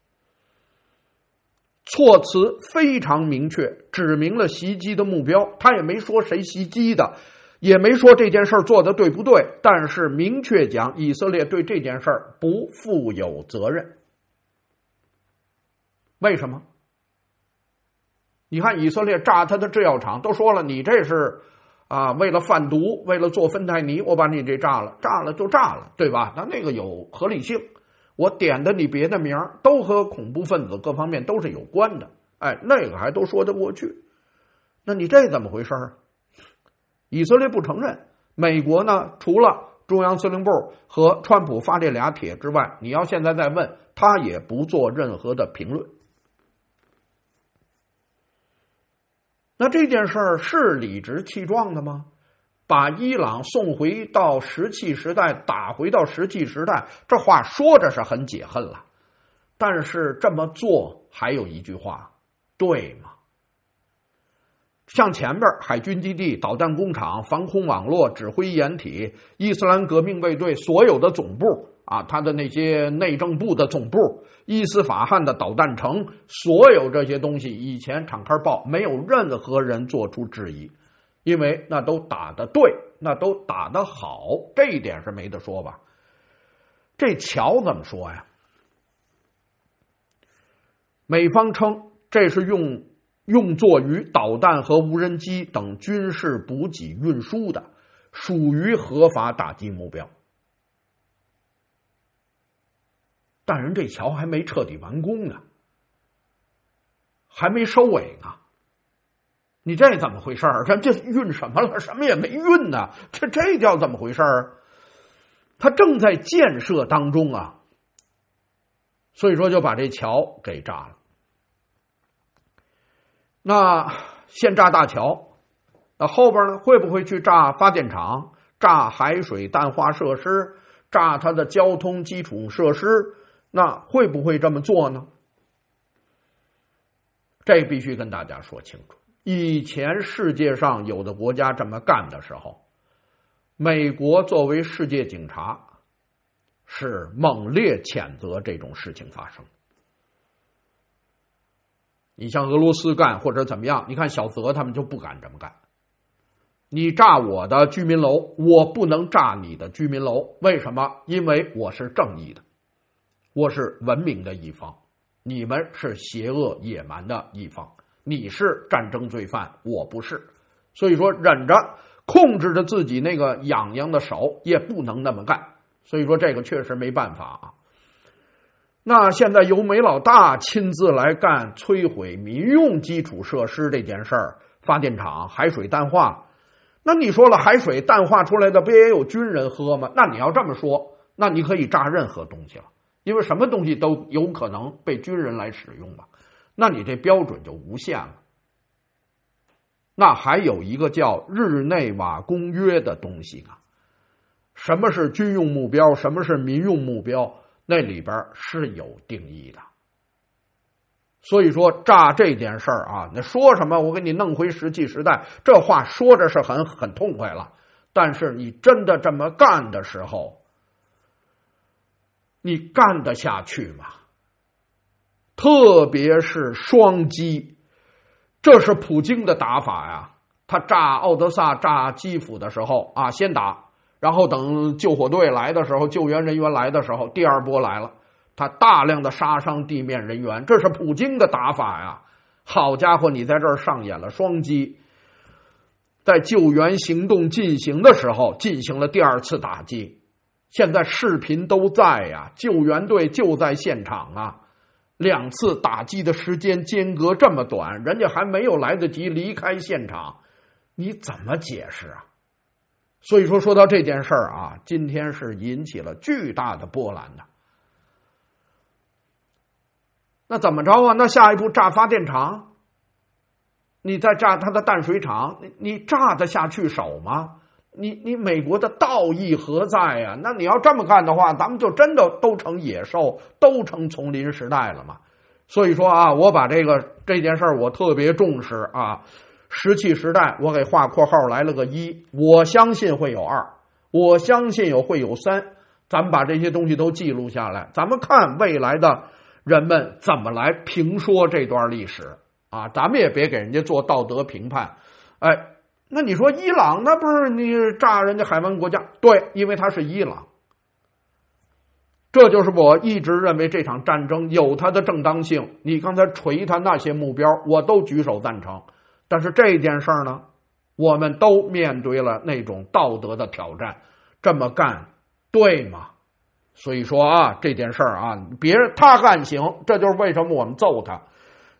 措辞非常明确，指明了袭击的目标。他也没说谁袭击的，也没说这件事做得对不对，但是明确讲以色列对这件事不负有责任。为什么？你看以色列炸他的制药厂，都说了你这是啊，为了贩毒，为了做芬太尼，我把你这炸了，炸了就炸了，对吧？那那个有合理性，我点的你别的名都和恐怖分子各方面都是有关的， 哎，那个还都说得过去。那你这怎么回事儿？以色列不承认，美国呢，除了中央司令部和川普发这俩帖之外，你要现在再问，他也不做任何的评论。那这件事儿是理直气壮的吗？把伊朗送回到石器时代，打回到石器时代，这话说着是很解恨了，但是这么做还有一句话，对吗？像前边海军基地、导弹工厂、防空网络、指挥掩体、伊斯兰革命卫队所有的总部啊，他的那些内政部的总部、伊斯法罕的导弹城，所有这些东西以前敞开报，没有任何人做出质疑，因为那都打得对，那都打得好，这一点是没得说吧。这桥怎么说呀？美方称这是用用作于导弹和无人机等军事补给运输的，属于合法打击目标。但人这桥还没彻底完工呢，还没收尾呢。你这怎么回事儿？这这运什么了？什么也没运呢？这这叫怎么回事儿？它正在建设当中啊，所以说就把这桥给炸了。那先炸大桥，那后边呢？会不会去炸发电厂、炸海水淡化设施、炸它的交通基础设施？那会不会这么做呢？这必须跟大家说清楚。以前世界上有的国家这么干的时候，美国作为世界警察是猛烈谴责这种事情发生。你像俄罗斯干或者怎么样，你看小泽他们就不敢这么干。你炸我的居民楼，我不能炸你的居民楼，为什么？因为我是正义的，我是文明的一方，你们是邪恶野蛮的一方，你是战争罪犯，我不是。所以说忍着，控制着自己那个痒痒的手，也不能那么干。所以说这个确实没办法啊。那现在由梅老大亲自来干摧毁民用基础设施这件事儿，发电厂、海水淡化，那你说了，海水淡化出来的不也有军人喝吗？那你要这么说，那你可以炸任何东西了，因为什么东西都有可能被军人来使用吧，那你这标准就无限了。那还有一个叫日内瓦公约的东西呢，什么是军用目标，什么是民用目标，那里边是有定义的。所以说炸这件事儿啊，那说什么我给你弄回石器时代，这话说着是很很痛快了，但是你真的这么干的时候，你干得下去吗？特别是双击，这是普京的打法呀。他炸奥德萨、炸基辅的时候啊，先打，然后等救火队来的时候，救援人员来的时候，第二波来了，他大量的杀伤地面人员，这是普京的打法呀。好家伙，你在这儿上演了双击，在救援行动进行的时候进行了第二次打击。现在视频都在呀，救援队就在现场啊。两次打击的时间间隔这么短，人家还没有来得及离开现场，你怎么解释啊？所以说说到这件事儿啊，今天是引起了巨大的波澜的。那怎么着啊？那下一步炸发电厂，你再炸它的淡水厂，你你炸得下去手吗？你你美国的道义何在呀？那你要这么干的话，咱们就真的都成野兽，都成丛林时代了嘛。所以说啊，我把这个这件事儿我特别重视啊。石器时代我给画括号来了个一，我相信会有二，我相信有会有三，咱们把这些东西都记录下来，咱们看未来的人们怎么来评说这段历史啊，咱们也别给人家做道德评判。哎，那你说伊朗那不是你炸人家海湾国家？对，因为它是伊朗。这就是我一直认为这场战争有它的正当性，你刚才锤它那些目标我都举手赞成，但是这件事儿呢，我们都面对了那种道德的挑战，这么干对吗？所以说啊，这件事儿啊，别人他干行，这就是为什么我们揍他。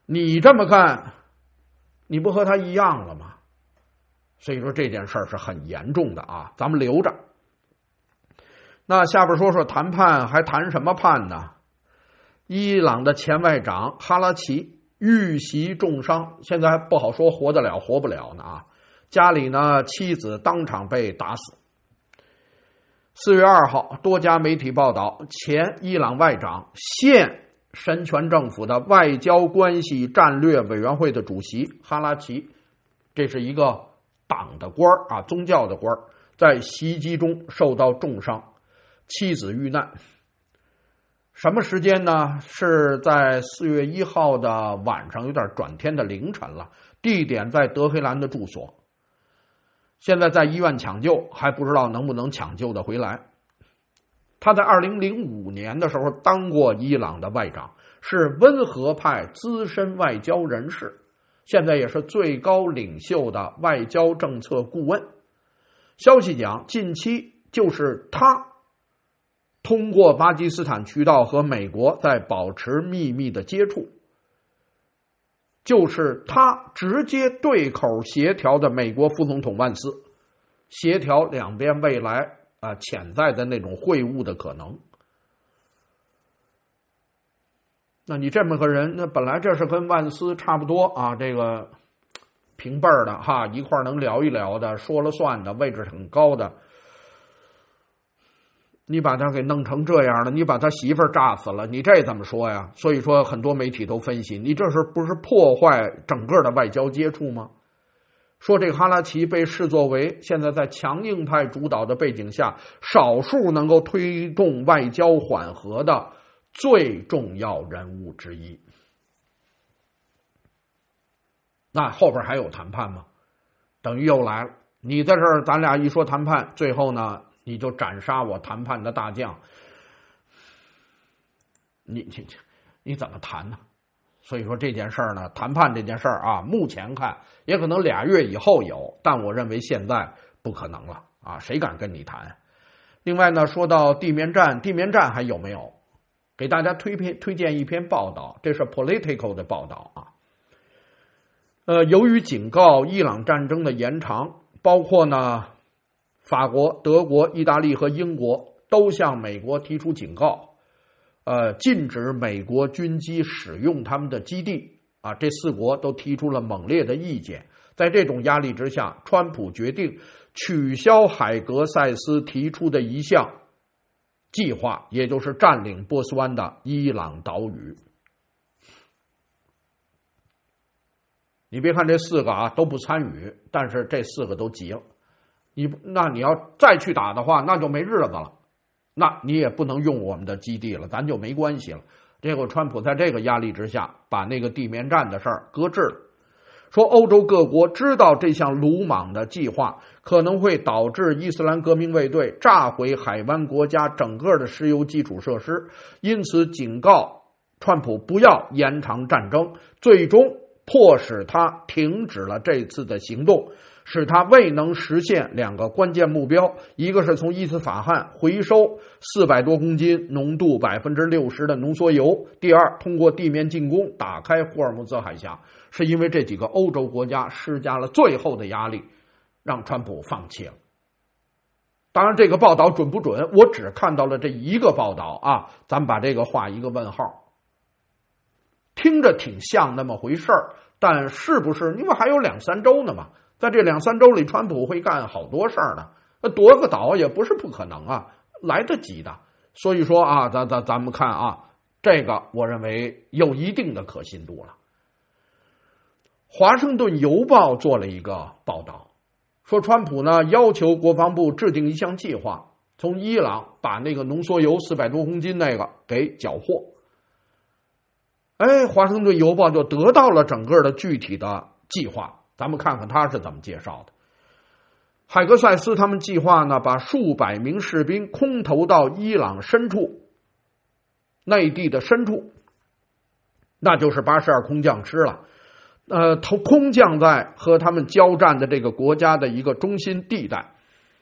你这么干，你不和他一样了吗？所以说这件事儿是很严重的啊，咱们留着。那下边说说谈判，还谈什么判呢？伊朗的前外长哈拉奇遇袭重伤，现在还不好说活得了活不了呢啊！家里呢，妻子当场被打死。四月二号，多家媒体报道，前伊朗外长、现神权政府的外交关系战略委员会的主席哈拉奇，这是一个党的官啊，宗教的官，在袭击中受到重伤，妻子遇难。什么时间呢？是在四月一号的晚上，有点转天的凌晨了。地点在德黑兰的住所。现在在医院抢救，还不知道能不能抢救的回来。他在二零零五年的时候当过伊朗的外长，是温和派资深外交人士，现在也是最高领袖的外交政策顾问。消息讲，近期就是他通过巴基斯坦渠道和美国在保持秘密的接触，就是他直接对口协调的美国副总统万斯，协调两边未来啊、呃、潜在的那种会晤的可能。那你这么个人，那本来这是跟万斯差不多啊，这个平辈儿的哈，一块能聊一聊的，说了算的，位置很高的。你把他给弄成这样了，你把他媳妇儿炸死了，你这怎么说呀？所以说很多媒体都分析，你这是不是破坏整个的外交接触吗？说这个哈拉奇被视作为现在在强硬派主导的背景下，少数能够推动外交缓和的最重要人物之一。那后边还有谈判吗？等于又来了。你在这儿，咱俩一说谈判，最后呢，你就斩杀我谈判的大将，你你你怎么谈呢？所以说这件事儿呢，谈判这件事儿啊，目前看也可能俩月以后有，但我认为现在不可能了啊，谁敢跟你谈？另外呢，说到地面战，地面战还有没有？给大家推篇推荐一篇报道，这是 Political 的报道啊。呃，由于警告伊朗战争的延长，包括呢。法国、德国、意大利和英国都向美国提出警告，呃，禁止美国军机使用他们的基地啊。这四国都提出了猛烈的意见。在这种压力之下，川普决定取消海格塞斯提出的一项计划，也就是占领波斯湾的伊朗岛屿。你别看这四个啊都不参与，但是这四个都急了。你那你要再去打的话，那就没日子了，那你也不能用我们的基地了，咱就没关系了。结果川普在这个压力之下，把那个地面战的事儿搁置了，说欧洲各国知道这项鲁莽的计划可能会导致伊斯兰革命卫队炸毁海湾国家整个的石油基础设施，因此警告川普不要延长战争，最终迫使他停止了这次的行动，使他未能实现两个关键目标，一个是从伊斯法罕回收四百多公斤浓度百分之六十的浓缩油，第二，通过地面进攻打开霍尔木兹海峡。是因为这几个欧洲国家施加了最后的压力，让川普放弃了。当然这个报道准不准，我只看到了这一个报道啊，咱们把这个画一个问号。听着挺像那么回事儿，但是不是因为还有两三周呢嘛，在这两三周里川普会干好多事儿呢，那夺个岛也不是不可能啊，来得及的。所以说啊，咱咱咱们看啊，这个我认为有一定的可信度了。华盛顿邮报做了一个报道，说川普呢要求国防部制定一项计划，从伊朗把那个浓缩铀四百多公斤那个给缴获。哎，华盛顿邮报就得到了整个的具体的计划，咱们看看他是怎么介绍的。海格塞斯他们计划呢，把数百名士兵空投到伊朗深处，内地的深处，那就是八十二空降师了。呃，投空降在和他们交战的这个国家的一个中心地带，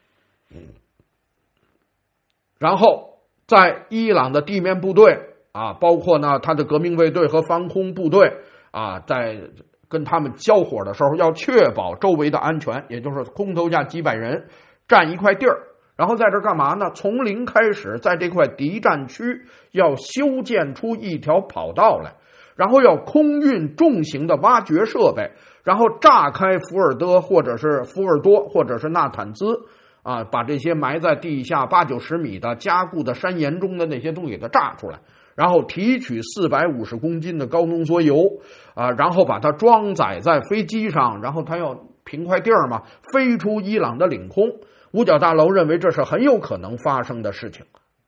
然后在伊朗的地面部队啊，包括呢他的革命卫队和防空部队啊，在跟他们交火的时候要确保周围的安全，也就是空投下几百人占一块地儿，然后在这干嘛呢？从零开始，在这块敌占区要修建出一条跑道来，然后要空运重型的挖掘设备，然后炸开福尔德或者是福尔多或者是纳坦兹啊，把这些埋在地下八九十米的加固的山岩中的那些东西给它炸出来，然后提取四百五十公斤的高浓缩油啊，然后把它装载在飞机上，然后它要平块地儿嘛，飞出伊朗的领空。五角大楼认为这是很有可能发生的事情。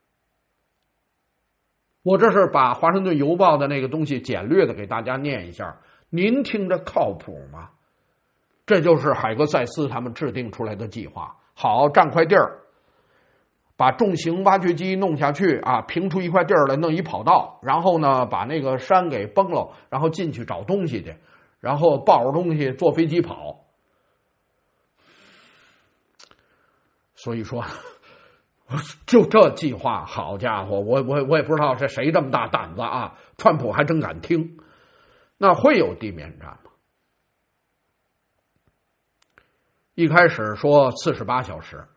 我这是把华盛顿邮报的那个东西简略的给大家念一下，您听着靠谱吗？这就是海格塞斯他们制定出来的计划。好，占块地儿，把重型挖掘机弄下去啊，平出一块地儿来，弄一跑道，然后呢把那个山给崩了，然后进去找东西去，然后抱着东西坐飞机跑。所以说就这计划，好家伙，我我我也不知道是谁这么大胆子啊，川普还真敢听。那会有地面战吗？一开始说四十八小时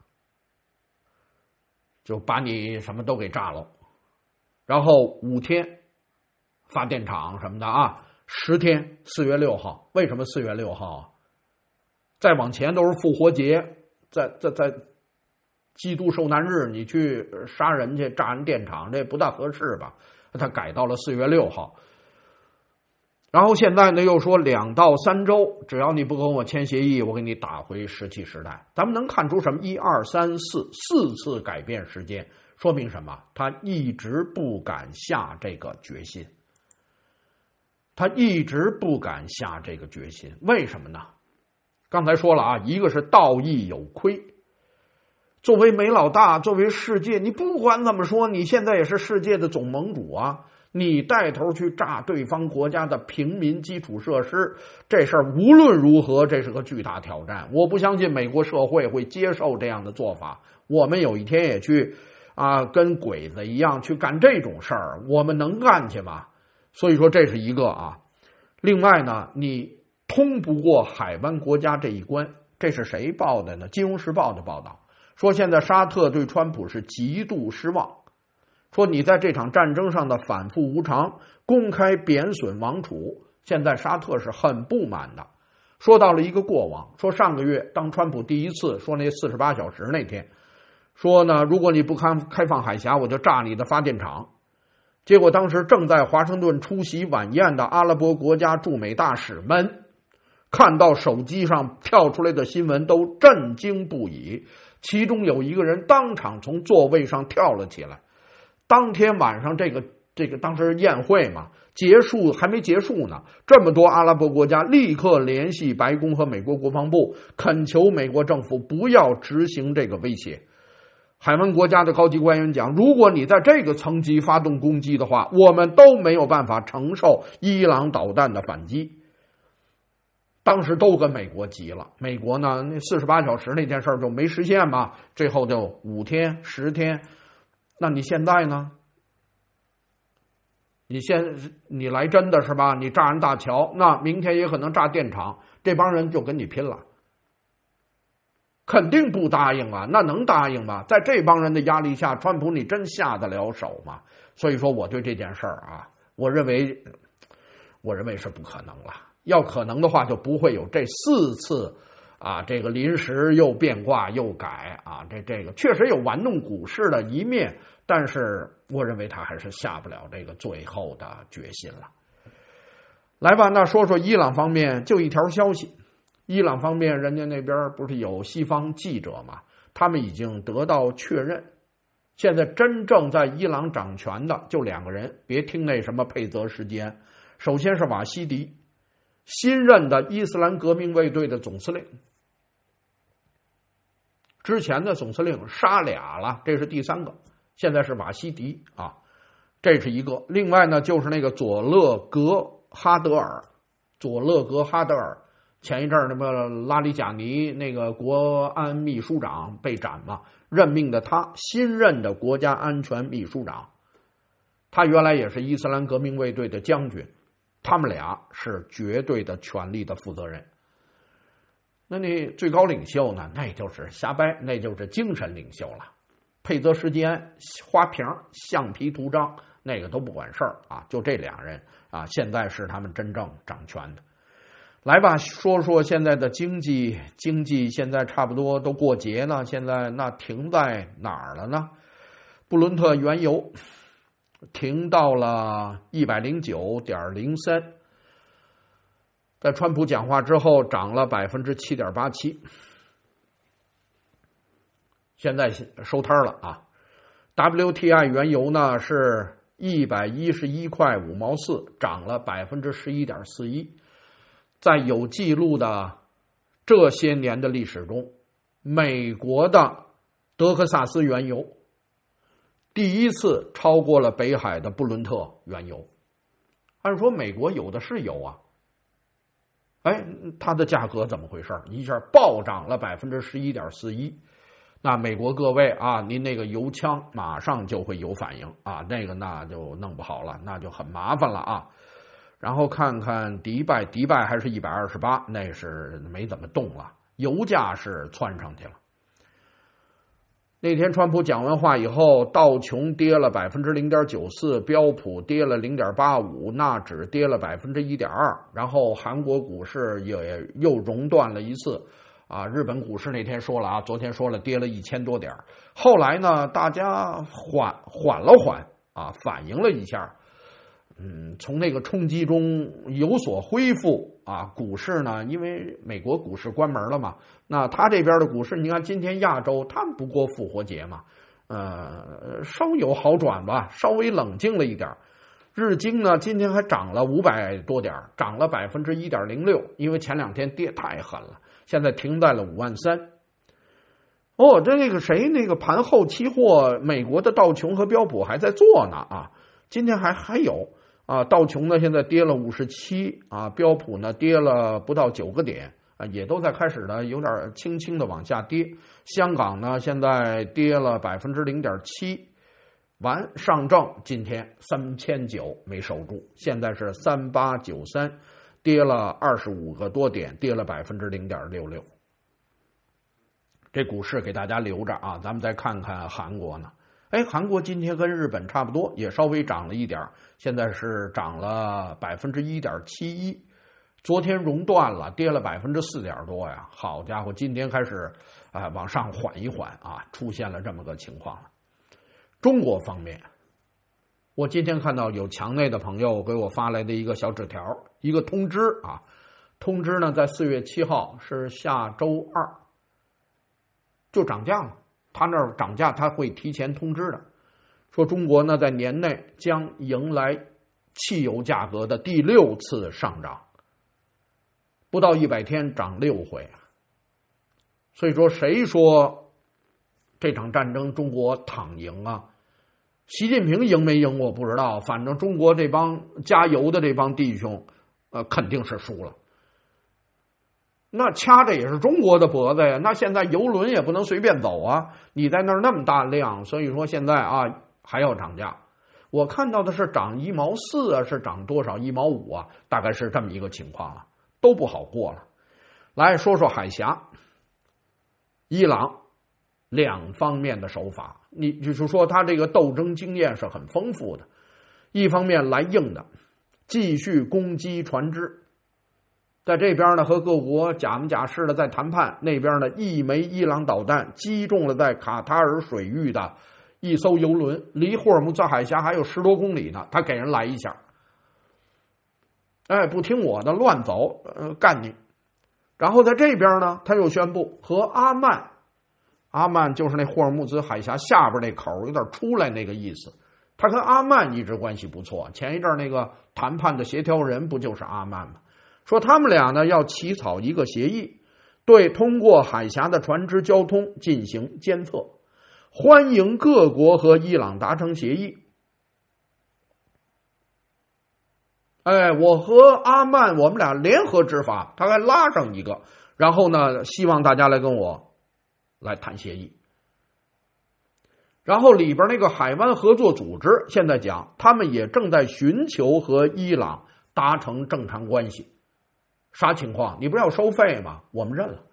就把你什么都给炸了，然后五天发电厂什么的啊，十天四月六号，为什么四月六号啊？再往前都是复活节，在在在基督受难日你去杀人去炸人电厂，这不大合适吧？他改到了四月六号。然后现在呢又说两到三周，只要你不跟我签协议，我给你打回石器时代。咱们能看出什么？一二三四四次改变时间，说明什么？他一直不敢下这个决心，他一直不敢下这个决心，为什么呢？刚才说了啊，一个是道义有亏，作为煤老大，作为世界，你不管怎么说，你现在也是世界的总盟主啊，你带头去炸对方国家的平民基础设施，这事儿无论如何这是个巨大挑战。我不相信美国社会会接受这样的做法，我们有一天也去啊，跟鬼子一样去干这种事儿，我们能干去吗？所以说这是一个啊。另外呢，你通不过海湾国家这一关，这是谁报的呢？金融时报的报道说，现在沙特对川普是极度失望，说你在这场战争上的反复无常，公开贬损王储，现在沙特是很不满的。说到了一个过往，说上个月当川普第一次说那四十八小时那天，说呢，如果你不开开放海峡，我就炸你的发电厂。结果当时正在华盛顿出席晚宴的阿拉伯国家驻美大使们看到手机上跳出来的新闻都震惊不已，其中有一个人当场从座位上跳了起来。当天晚上这个这个当时宴会嘛，结束还没结束呢，这么多阿拉伯国家立刻联系白宫和美国国防部，恳求美国政府不要执行这个威胁。海湾国家的高级官员讲，如果你在这个层级发动攻击的话，我们都没有办法承受伊朗导弹的反击。当时都跟美国急了，美国呢那四十八小时那件事就没实现嘛，最后就五天十天。那你现在呢？你现你来真的是吧？你炸人大桥，那明天也可能炸电厂，这帮人就跟你拼了，肯定不答应啊！那能答应吗？在这帮人的压力下，川普你真下得了手吗？所以说，我对这件事儿啊，我认为，我认为是不可能了。要可能的话，就不会有这四次啊，这个临时又变卦又改啊，这这个确实有玩弄股市的一面，但是我认为他还是下不了这个最后的决心了。来吧，那说说伊朗方面，就一条消息。伊朗方面，人家那边不是有西方记者嘛？他们已经得到确认，现在真正在伊朗掌权的就两个人，别听那什么佩泽时间。首先是瓦西迪，新任的伊斯兰革命卫队的总司令，之前的总司令杀俩了，这是第三个，现在是瓦西迪啊，这是一个。另外呢，就是那个佐勒格哈德尔，佐勒格哈德尔。前一阵儿那么拉里贾尼那个国安秘书长被斩嘛，任命的他新任的国家安全秘书长，他原来也是伊斯兰革命卫队的将军他们俩是绝对的权力的负责人。那你最高领袖呢？那就是瞎掰，那就是精神领袖了。佩泽时间、花瓶、橡皮图章，那个都不管事儿啊，就这俩人啊，现在是他们真正掌权的。来吧，说说现在的经济，经济现在差不多都过节了，现在那停在哪儿了呢？布伦特原油停到了一百零九点零三，在川普讲话之后涨了百分之七点八七，现在收摊了啊。W T I 原油呢是一百一十一块五毛四，涨了百分之十一点四一。在有记录的这些年的历史中，美国的德克萨斯原油第一次超过了北海的布伦特原油。按说美国有的是油啊，哎，它的价格怎么回事？一下暴涨了百分之十一点四一。那美国各位啊，您那个油枪马上就会有反应啊，那个那就弄不好了，那就很麻烦了啊。然后看看迪拜，迪拜还是一百二十八，那是没怎么动了，油价是窜上去了。那天川普讲完话以后，道琼跌了百分之零点九四，标普跌了零点八五，纳指跌了百分之一点二，然后韩国股市也又熔断了一次。啊，日本股市那天说了啊，昨天说了跌了一千多点，后来呢，大家缓缓了缓啊，反应了一下。嗯，从那个冲击中有所恢复啊，股市呢，因为美国股市关门了嘛，那他这边的股市，你看今天亚洲他们不过复活节嘛，呃，稍有好转吧，稍微冷静了一点。日经呢，今天还涨了五百多点，涨了百分之一点零六，因为前两天跌太狠了，现在停在了五万三。哦，这那个谁，那个盘后期货，美国的道琼和标普还在做呢啊，今天还还有。啊，道琼呢现在跌了五十七啊，标普呢跌了不到九个点啊，也都在开始的有点轻轻的往下跌。香港呢现在跌了百分之零点七，完上证今天三千九没守住，现在是三八九三，跌了二十五个多点，跌了百分之零点六六。这股市给大家留着啊，咱们再看看韩国呢。哎，韩国今天跟日本差不多，也稍微涨了一点，现在是涨了百分之一点七一。昨天熔断了，跌了百分之四点多呀！好家伙，今天开始啊、呃、往上缓一缓啊，出现了这么个情况了。中国方面，我今天看到有墙内的朋友给我发来的一个小纸条，一个通知啊，通知呢在四月七号是下周二就涨价了。他那儿涨价，他会提前通知的，说中国呢在年内将迎来汽油价格的第六次上涨，不到一百天涨六回。所以说，谁说这场战争中国躺赢啊？习近平赢没赢我不知道，反正中国这帮加油的这帮弟兄，呃，肯定是输了。那掐着也是中国的脖子呀，那现在油轮也不能随便走啊，你在那儿那么大量，所以说现在啊还要涨价。我看到的是涨一毛四啊，是涨多少？一毛五啊，大概是这么一个情况了，都不好过了。来说说海峡，伊朗两方面的手法，你就是说他这个斗争经验是很丰富的，一方面来硬的，继续攻击船只。在这边呢，和各国假模假式的在谈判，那边呢，一枚伊朗导弹击中了在卡塔尔水域的一艘油轮，离霍尔木兹海峡还有十多公里呢，他给人来一下，哎，不听我的，乱走，呃，干你。然后在这边呢，他又宣布和阿曼，阿曼就是那霍尔木兹海峡下边那口有点出来那个意思，他跟阿曼一直关系不错，前一阵那个谈判的协调人不就是阿曼吗？说他们俩呢要起草一个协议，对通过海峡的船只交通进行监测，欢迎各国和伊朗达成协议。哎，我和阿曼我们俩联合执法，他还拉上一个，然后呢，希望大家来跟我来谈协议。然后里边那个海湾合作组织现在讲，他们也正在寻求和伊朗达成正常关系。啥情况？你不是要收费吗？我们认了。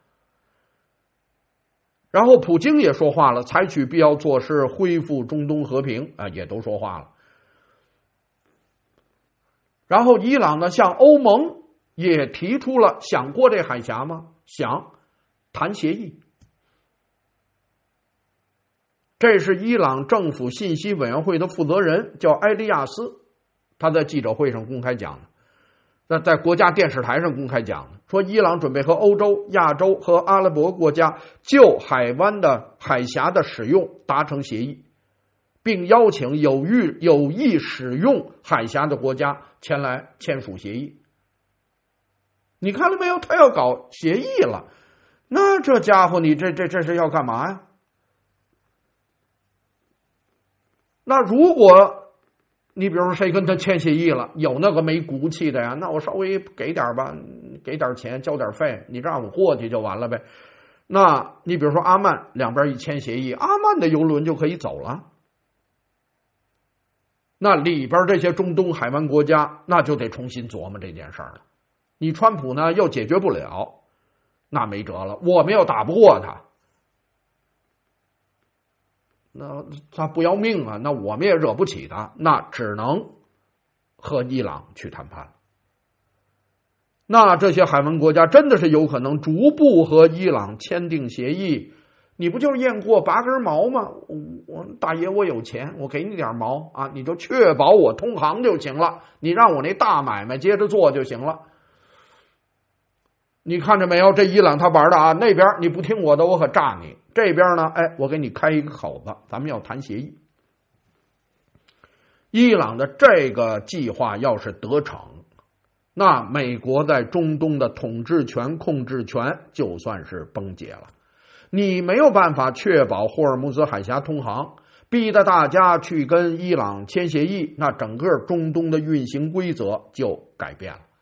然后普京也说话了，采取必要措施恢复中东和平啊，也都说话了。然后伊朗呢，向欧盟也提出了想过这海峡吗？想谈协议。这是伊朗政府信息委员会的负责人叫埃利亚斯，他在记者会上公开讲的，那在国家电视台上公开讲的，说伊朗准备和欧洲、亚洲和阿拉伯国家就海湾的海峡的使用达成协议，并邀请有意有意使用海峡的国家前来签署协议。你看了没有？他要搞协议了，那这家伙你这这这是要干嘛呀？那如果你比如说谁跟他签协议了，有那个没骨气的呀，那我稍微给点吧，给点钱，交点费，你让我过去就完了呗。那你比如说阿曼两边一签协议，阿曼的油轮就可以走了。那里边这些中东海湾国家，那就得重新琢磨这件事儿了。你川普呢又解决不了，那没辙了，我们又打不过他。那他不要命啊，那我们也惹不起他，那只能和伊朗去谈判。那这些海湾国家真的是有可能逐步和伊朗签订协议，你不就是验过拔根毛吗？我大爷我有钱，我给你点毛啊，你就确保我通航就行了，你让我那大买卖接着做就行了。你看着没有，这伊朗他玩的啊，那边你不听我的我可炸你，这边呢哎，我给你开一个口子，咱们要谈协议。伊朗的这个计划要是得逞，那美国在中东的统治权控制权就算是崩解了。你没有办法确保霍尔木兹海峡通航，逼得大家去跟伊朗签协议，那整个中东的运行规则就改变了。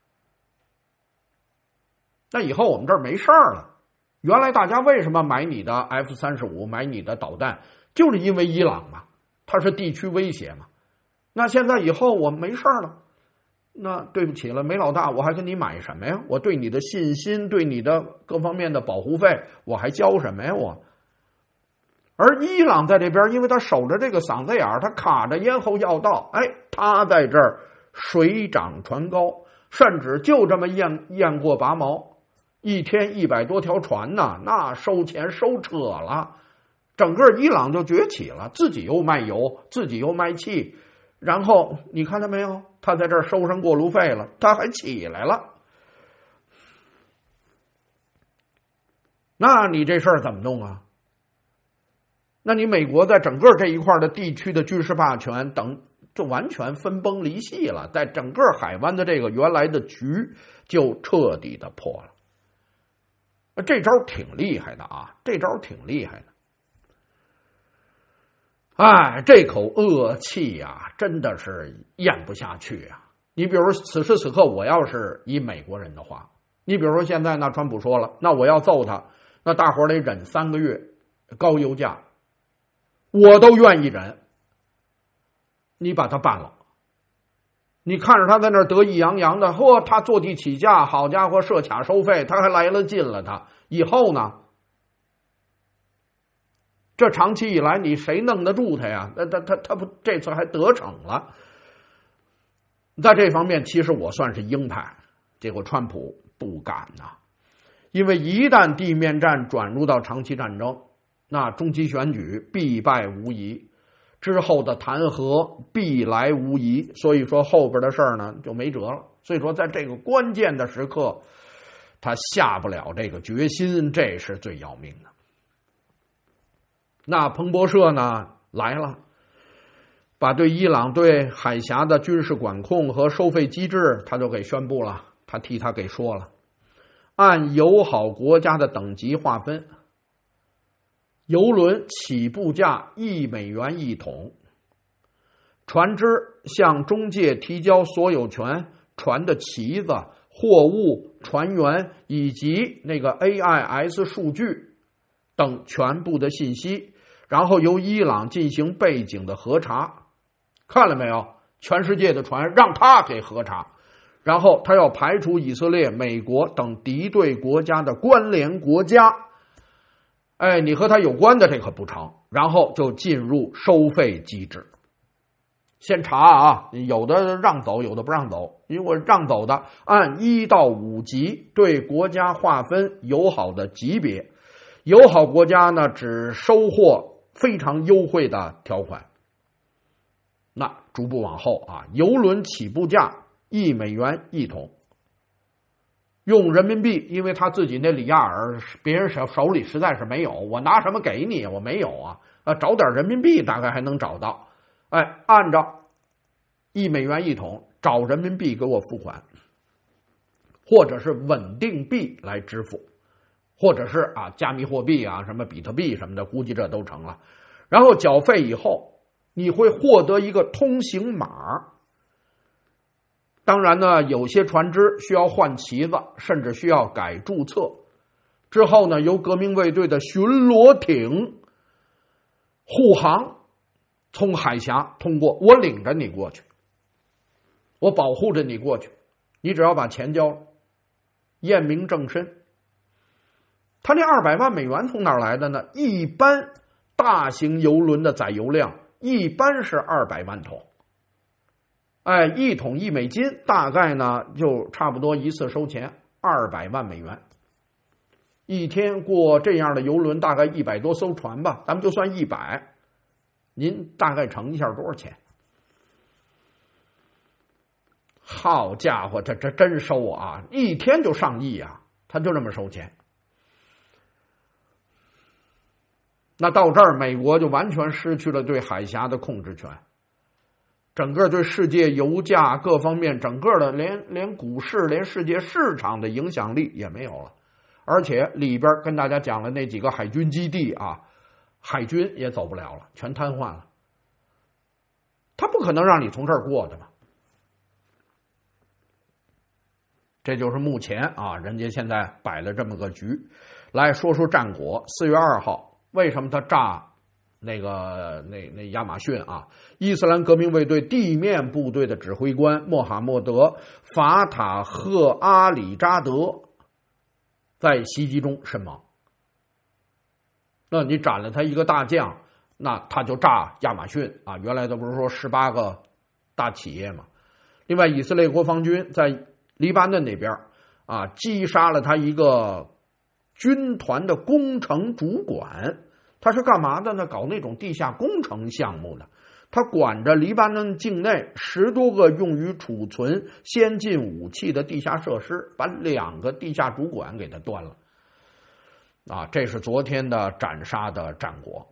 那以后我们这儿没事儿了。原来大家为什么买你的 F 三十五 买你的导弹，就是因为伊朗嘛，它是地区威胁嘛。那现在以后我们没事儿了，那对不起了，梅老大，我还跟你买什么呀？我对你的信心，对你的各方面的保护费，我还交什么呀？我。而伊朗在这边，因为他守着这个嗓子眼儿，他卡着咽喉要道，哎，他在这儿水涨船高，甚至就这么验验过拔毛。一天一百多条船呢，那收钱收扯了，整个伊朗就崛起了，自己又卖油，自己又卖气，然后你看到没有？他在这儿收上过路费了，他还起来了。那你这事儿怎么弄啊？那你美国在整个这一块的地区的军事霸权等就完全分崩离析了，在整个海湾的这个原来的局就彻底的破了。这招挺厉害的啊，这招挺厉害的。哎，这口恶气啊，真的是咽不下去啊！你比如说，此时此刻，我要是一美国人的话，你比如说现在那川普说了，那我要揍他，那大伙儿得忍三个月高油价，我都愿意忍。你把他办了，你看着他在那儿得意洋洋的，嚯，他坐地起价，好家伙，设卡收费，他还来了劲了，他以后呢？这长期以来，你谁弄得住他呀？他他他他不，这次还得逞了。在这方面，其实我算是鹰派，结果川普不敢呐、啊，因为一旦地面战转入到长期战争，那中期选举必败无疑，之后的弹劾必来无疑，所以说后边的事儿呢就没辙了。所以说，在这个关键的时刻，他下不了这个决心，这是最要命的。那彭博社呢来了，把对伊朗对海峡的军事管控和收费机制他就给宣布了，他替他给说了，按友好国家的等级划分，油轮起步价一美元一桶，船只向中介提交所有权、船的旗子、货物、船员以及那个 A I S 数据等全部的信息，然后由伊朗进行背景的核查。看了没有？全世界的船让他给核查， 然后他要排除以色列、美国等敌对国家的关联国家。哎，你和他有关的这可不成，然后就进入收费机制。先查啊，有的让走，有的不让走。如果让走的，按一到五级对国家划分友好的级别，友好国家呢只收获非常优惠的条款。那逐步往后啊，邮轮起步价一美元一桶，用人民币，因为他自己那里亚尔别人手手里实在是没有，我拿什么给你？我没有啊，啊，找点人民币大概还能找到。哎，按照一美元一桶，找人民币给我付款，或者是稳定币来支付，或者是啊加密货币啊，什么比特币什么的，估计这都成了。然后缴费以后，你会获得一个通行码。当然呢，有些船只需要换旗子，甚至需要改注册。之后呢，由革命卫队的巡逻艇护航，从海峡通过，我领着你过去，我保护着你过去，你只要把钱交了，验明正身。他那二百万美元从哪儿来的呢？一般大型邮轮的载油量一般是二百万桶，哎，一桶一美金，大概呢就差不多一次收钱二百万美元。一天过这样的邮轮大概一百多艘船吧，咱们就算一百。您大概乘一下多少钱？好家伙，这这真收啊！一天就上亿啊，他就这么收钱。那到这儿，美国就完全失去了对海峡的控制权，整个对世界油价各方面，整个的连连股市、连世界市场的影响力也没有了。而且里边跟大家讲了那几个海军基地啊。海军也走不了了，全瘫痪了。他不可能让你从这儿过的嘛。这就是目前啊，人家现在摆了这么个局。来说说战果，四月二号，为什么他炸那个那那亚马逊啊？伊斯兰革命卫队地面部队的指挥官穆罕默德·法塔赫·阿里扎德在袭击中身亡。那你斩了他一个大将，那他就炸亚马逊啊！原来他不是说十八个大企业吗？另外，以色列国防军在黎巴嫩那边啊，击杀了他一个军团的工程主管。他是干嘛的呢？搞那种地下工程项目的。他管着黎巴嫩境内十多个用于储存先进武器的地下设施，把两个地下主管给他端了。啊，这是昨天的斩杀的战果。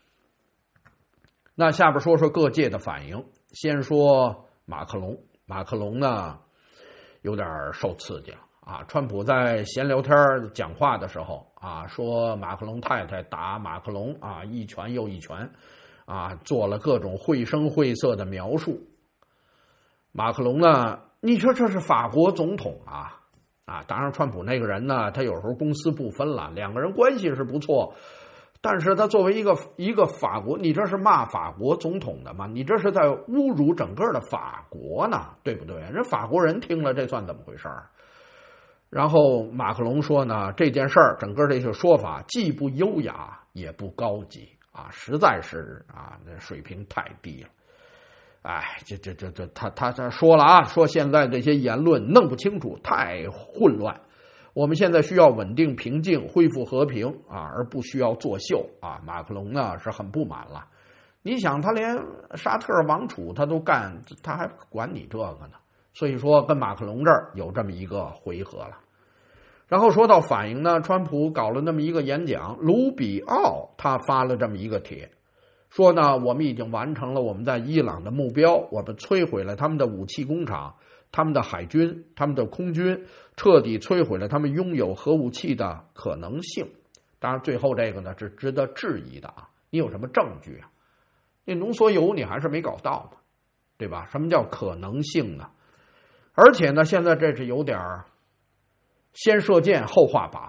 那下边说说各界的反应。先说马克龙，马克龙呢有点受刺激了啊。川普在闲聊天讲话的时候啊，说马克龙太太打马克龙啊，一拳又一拳啊，做了各种绘声绘色的描述。马克龙呢，你说这是法国总统啊。啊，当然，川普那个人呢，他有时候公私不分了，两个人关系是不错，但是他作为一个一个法国，你这是骂法国总统的吗？你这是在侮辱整个的法国呢，对不对？人法国人听了这算怎么回事儿？然后马克龙说呢，这件事儿整个这些说法既不优雅也不高级啊，实在是啊，那水平太低了。哎，这这这这，他他他说了啊，说现在这些言论弄不清楚，太混乱。我们现在需要稳定、平静、恢复和平啊，而不需要作秀啊。马克龙呢是很不满了。你想，他连沙特王储他都干，他还管你这个呢？所以说，跟马克龙这儿有这么一个回合了。然后说到反应呢，川普搞了那么一个演讲，卢比奥他发了这么一个帖。说呢，我们已经完成了我们在伊朗的目标，我们摧毁了他们的武器工厂、他们的海军、他们的空军，彻底摧毁了他们拥有核武器的可能性。当然，最后这个呢是值得质疑的啊！你有什么证据啊？那浓缩铀你还是没搞到嘛，对吧？什么叫可能性呢？而且呢，现在这是有点先射箭后画靶。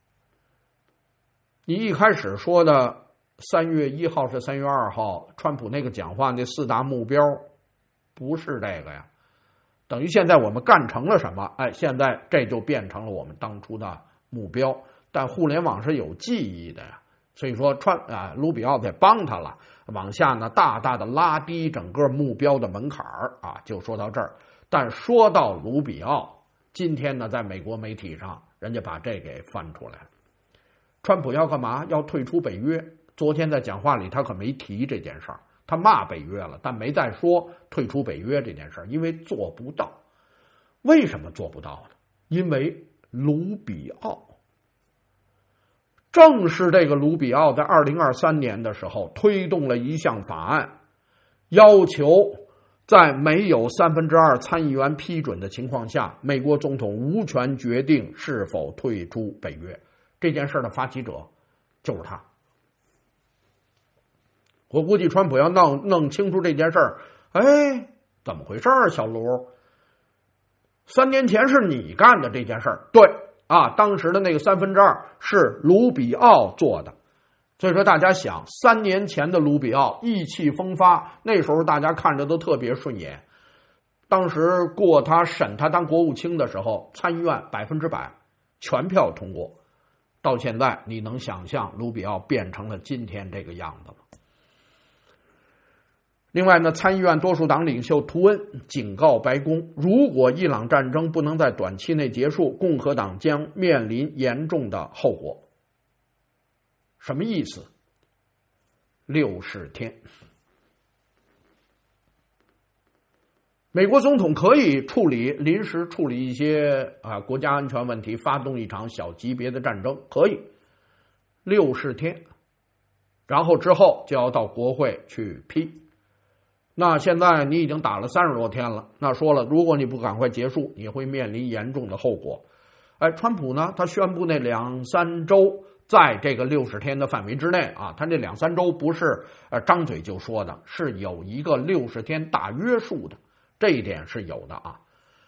你一开始说的。三月一号是三月二号，川普那个讲话那四大目标不是这个呀， 等于现在我们干成了什么？哎，现在这就变成了我们当初的目标。但互联网是有记忆的呀，所以说川啊，卢比奥在帮他了，往下呢大大的拉低整个目标的门槛啊。就说到这儿，但说到卢比奥，今天呢，在美国媒体上，人家把这给翻出来了。川普要干嘛？要退出北约。昨天在讲话里，他可没提这件事儿，他骂北约了，但没再说退出北约这件事儿，因为做不到。为什么做不到呢？因为卢比奥。正是这个卢比奥在二零二三年的时候推动了一项法案，要求在没有三分之二参议员批准的情况下，美国总统无权决定是否退出北约。这件事的发起者就是他。我估计川普要弄弄清楚这件事儿，哎，怎么回事儿？小卢，三年前是你干的这件事儿，对。啊，当时的那个三分之二是卢比奥做的，所以说大家想，三年前的卢比奥意气风发，那时候大家看着都特别顺眼。当时过他审他当国务卿的时候，参议院百分之百全票通过。到现在，你能想象卢比奥变成了今天这个样子吗？另外呢，参议院多数党领袖图恩警告白宫，如果伊朗战争不能在短期内结束，共和党将面临严重的后果。什么意思？六十天。美国总统可以处理临时处理一些啊国家安全问题，发动一场小级别的战争，可以六十天，然后之后就要到国会去批。那现在你已经打了三十多天了，那说了，如果你不赶快结束，你会面临严重的后果。哎，川普呢，他宣布那两三周在这个六十天的范围之内啊，他这两三周不是呃张嘴就说的，是有一个六十天大约束的，这一点是有的啊。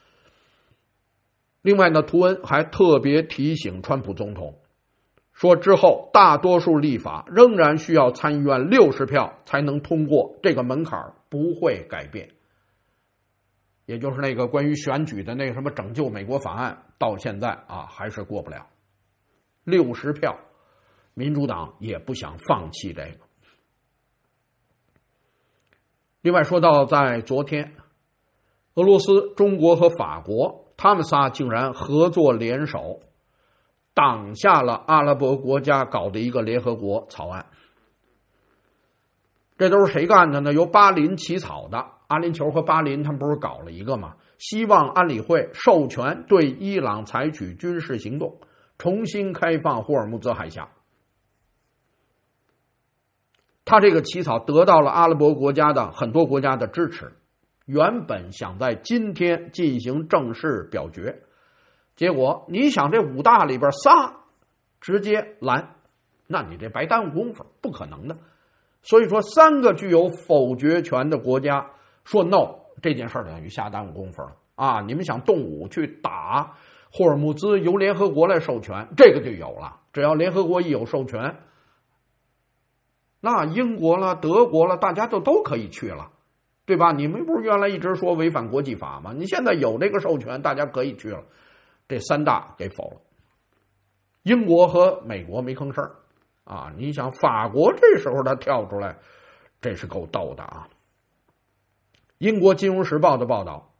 另外呢，图恩还特别提醒川普总统，说之后大多数立法仍然需要参议院六十票才能通过，这个门槛不会改变。也就是那个关于选举的那个什么拯救美国法案，到现在啊还是过不了六十票，民主党也不想放弃这个。另外说到在昨天，俄罗斯、中国和法国他们仨竟然合作联手挡下了阿拉伯国家搞的一个联合国草案。这都是谁干的呢？由巴林起草的。阿联酋和巴林他们不是搞了一个吗？希望安理会授权对伊朗采取军事行动，重新开放霍尔木兹海峡。他这个起草得到了阿拉伯国家的很多国家的支持，原本想在今天进行正式表决，结果你想这五大里边仨直接拦，那你这白耽误功夫，不可能的。所以说三个具有否决权的国家说 no， 这件事等于瞎耽误功夫了啊！你们想动武去打霍尔木兹，由联合国来授权，这个就有了。只要联合国一有授权，那英国了、德国了，大家就都可以去了，对吧？你们不是原来一直说违反国际法吗？你现在有这个授权，大家可以去了。这三大给否了，英国和美国没吭声啊！你想法国这时候他跳出来，这是够逗的啊！英国金融时报的报道，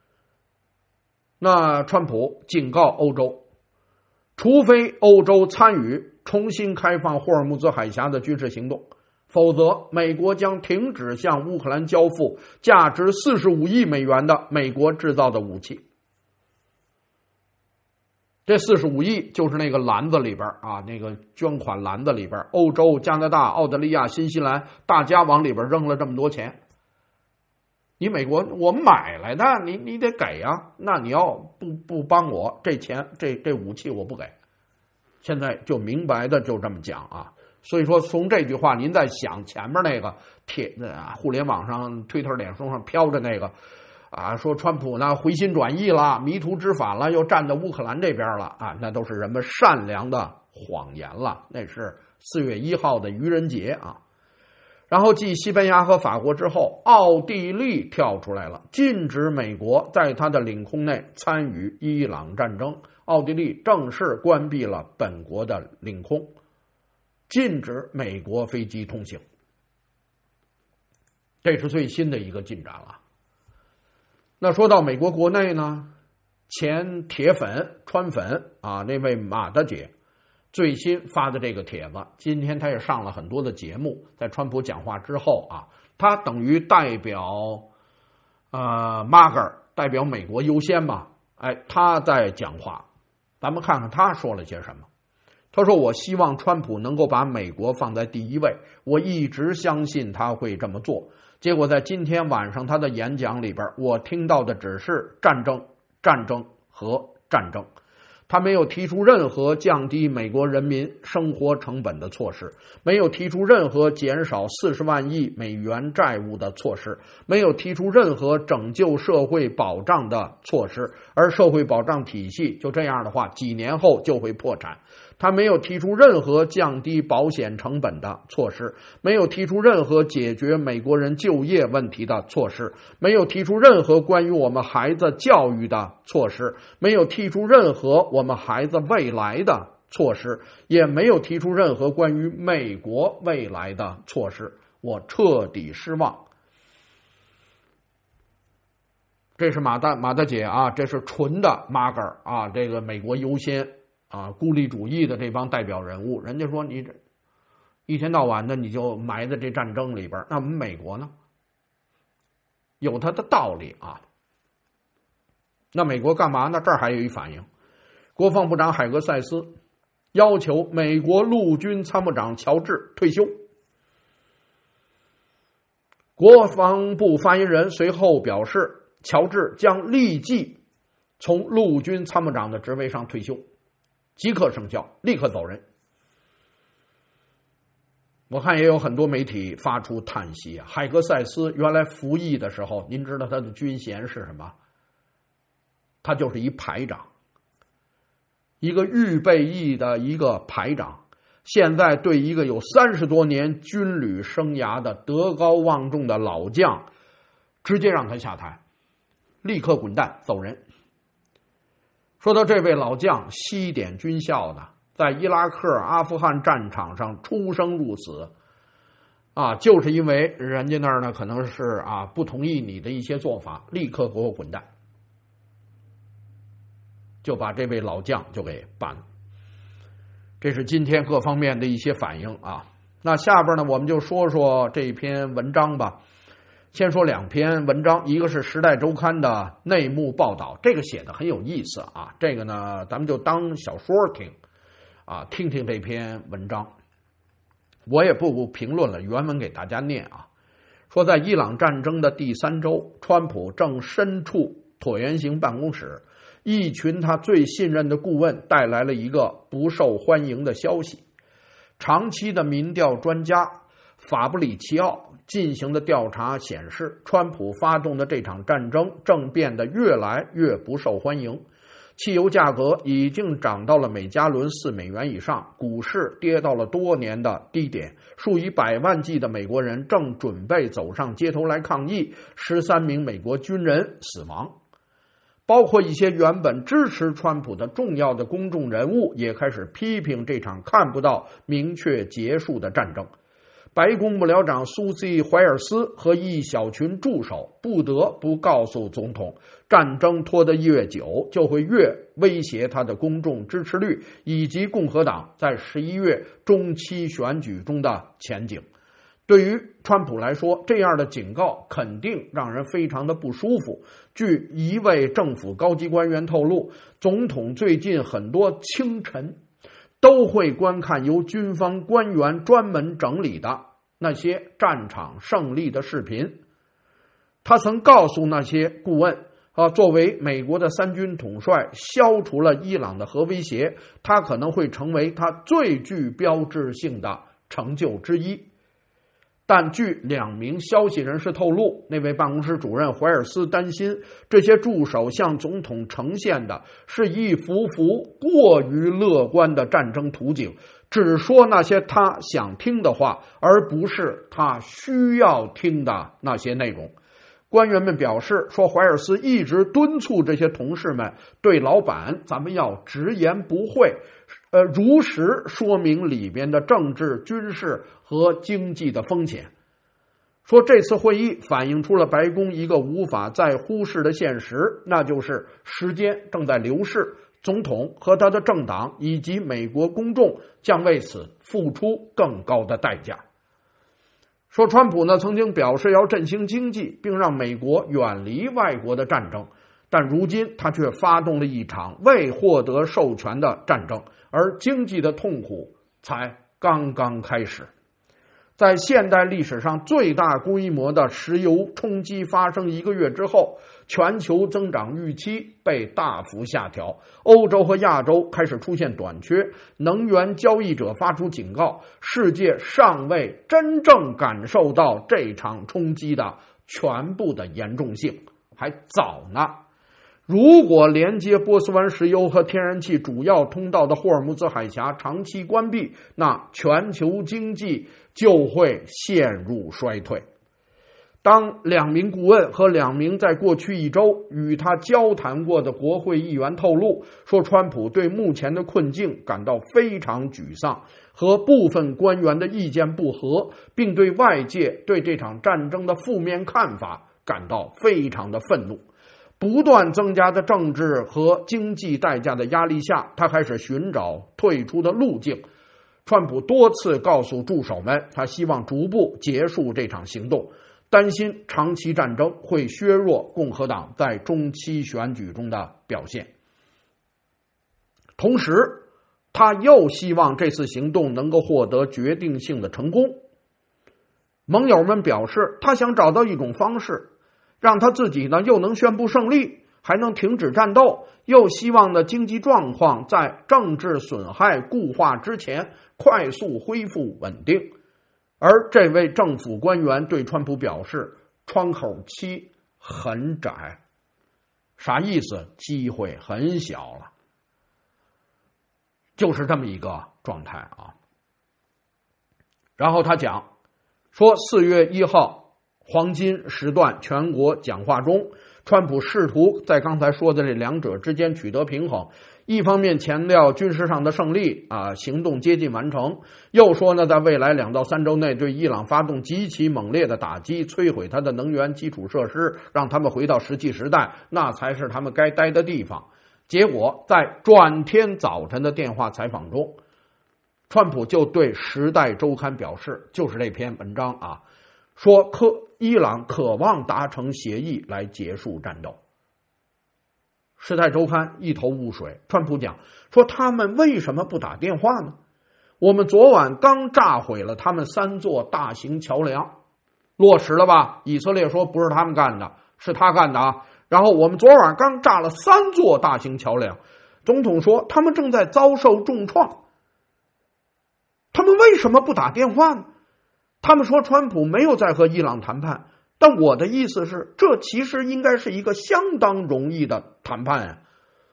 那川普警告欧洲，除非欧洲参与重新开放霍尔木兹海峡的军事行动，否则美国将停止向乌克兰交付价值四十五亿美元的美国制造的武器。这四十五亿就是那个篮子里边啊，那个捐款篮子里边，欧洲、加拿大、澳大利亚、新西兰，大家往里边扔了这么多钱。你美国我们买来的，你你得给啊！那你要不不帮我，这钱这这武器我不给。现在就明白的就这么讲啊。所以说从这句话，您在想前面那个贴啊，互联网上、推特、脸书上飘着那个。啊，说川普呢回心转意了，迷途知返了，又站在乌克兰这边了啊，那都是人们善良的谎言了。那是四月一号的愚人节啊。 然后继西班牙和法国之后，奥地利跳出来了，禁止美国在它的领空内参与伊朗战争。奥地利正式关闭了本国的领空，禁止美国飞机通行。这是最新的一个进展了。那说到美国国内呢，前铁粉川粉啊，那位马大姐最新发的这个帖子，今天他也上了很多的节目，在川普讲话之后啊，他等于代表呃 M A G A 代表美国优先嘛，哎，他在讲话，咱们看看他说了些什么。他说：“我希望川普能够把美国放在第一位，我一直相信他会这么做。结果在今天晚上他的演讲里边，我听到的只是战争、战争和战争。他没有提出任何降低美国人民生活成本的措施，没有提出任何减少四十万亿美元债务的措施，没有提出任何拯救社会保障的措施，而社会保障体系就这样的话，几年后就会破产。他没有提出任何降低保险成本的措施，没有提出任何解决美国人就业问题的措施，没有提出任何关于我们孩子教育的措施，没有提出任何我们孩子未来的措施，也没有提出任何关于美国未来的措施。我彻底失望。这是马大马大姐啊，这是纯的 M A G A 啊，这个美国优先啊，孤立主义的这帮代表人物，人家说你这一天到晚的你就埋在这战争里边，那我们美国呢？有它的道理啊。那美国干嘛呢？这儿还有一反应，国防部长海格塞斯要求美国陆军参谋长乔治退休。国防部发言人随后表示，乔治将立即从陆军参谋长的职位上退休，即刻生效，立刻走人。我看也有很多媒体发出叹息啊，海格塞斯原来服役的时候，您知道他的军衔是什么？他就是一排长，一个预备役的一个排长。现在对一个有三十多年军旅生涯的德高望重的老将，直接让他下台，立刻滚蛋走人。说到这位老将，西点军校的，在伊拉克、阿富汗战场上出生入死，啊，就是因为人家那儿呢可能是啊不同意你的一些做法，立刻给我滚蛋，就把这位老将就给办了。这是今天各方面的一些反应啊。那下边呢，我们就说说这篇文章吧。先说两篇文章，一个是《时代周刊》的内幕报道，这个写的很有意思啊。这个呢，咱们就当小说听啊，听听这篇文章。我也不评论了，原文给大家念啊。说在伊朗战争的第三周，川普正身处椭圆形办公室，一群他最信任的顾问带来了一个不受欢迎的消息。长期的民调专家法布里奇奥进行的调查显示，川普发动的这场战争正变得越来越不受欢迎。汽油价格已经涨到了每加仑四美元以上，股市跌到了多年的低点，数以百万计的美国人正准备走上街头来抗议，十三名美国军人死亡。包括一些原本支持川普的重要的公众人物也开始批评这场看不到明确结束的战争。白宫幕僚长苏西·怀尔斯和一小群助手不得不告诉总统，战争拖得越久，就会越威胁他的公众支持率以及共和党在十一月中期选举中的前景。对于川普来说，这样的警告肯定让人非常的不舒服。据一位政府高级官员透露，总统最近很多清晨都会观看由军方官员专门整理的那些战场胜利的视频。他曾告诉那些顾问，啊，作为美国的三军统帅，消除了伊朗的核威胁，他可能会成为他最具标志性的成就之一。但据两名消息人士透露，那位办公室主任怀尔斯担心，这些助手向总统呈现的是一幅幅过于乐观的战争图景， 只说那些他想听的话，而不是他需要听的那些内容。官员们表示说，怀尔斯一直敦促这些同事们对老板咱们要直言不讳，呃，如实说明里边的政治、军事和经济的风险。说这次会议反映出了白宫一个无法再忽视的现实，那就是时间正在流逝，总统和他的政党以及美国公众将为此付出更高的代价。说川普呢曾经表示要振兴经济，并让美国远离外国的战争，但如今他却发动了一场未获得授权的战争，而经济的痛苦才刚刚开始。在现代历史上最大规模的石油冲击发生一个月之后，全球增长预期被大幅下调，欧洲和亚洲开始出现短缺，能源交易者发出警告，世界尚未真正感受到这场冲击的全部的严重性，还早呢。如果连接波斯湾石油和天然气主要通道的霍尔木兹海峡长期关闭，那全球经济就会陷入衰退。当两名顾问和两名在过去一周与他交谈过的国会议员透露说，川普对目前的困境感到非常沮丧，和部分官员的意见不合，并对外界对这场战争的负面看法感到非常的愤怒。不断增加的政治和经济代价的压力下，他开始寻找退出的路径。川普多次告诉助手们，他希望逐步结束这场行动，担心长期战争会削弱共和党在中期选举中的表现。同时，他又希望这次行动能够获得决定性的成功。盟友们表示，他想找到一种方式，让他自己呢又能宣布胜利，还能停止战斗，又希望呢经济状况在政治损害固化之前快速恢复稳定。而这位政府官员对川普表示，窗口期很窄，啥意思？机会很小了，就是这么一个状态啊。然后他讲说，四月一号黄金时段全国讲话中，川普试图在刚才说的这两者之间取得平衡，一方面强调军事上的胜利啊，行动接近完成，又说呢，在未来两到三周内对伊朗发动极其猛烈的打击，摧毁它的能源基础设施，让他们回到石器时代，那才是他们该待的地方。结果在转天早晨的电话采访中，川普就对《时代周刊》表示，就是这篇文章啊，说科伊朗渴望达成协议来结束战斗。时代周刊一头雾水，川普讲说，他们为什么不打电话呢？我们昨晚刚炸毁了他们三座大型桥梁，落实了吧？以色列说不是他们干的，是他干的啊。然后我们昨晚刚炸了三座大型桥梁，总统说他们正在遭受重创。他们为什么不打电话呢？他们说川普没有在和伊朗谈判，但我的意思是，这其实应该是一个相当容易的谈判啊。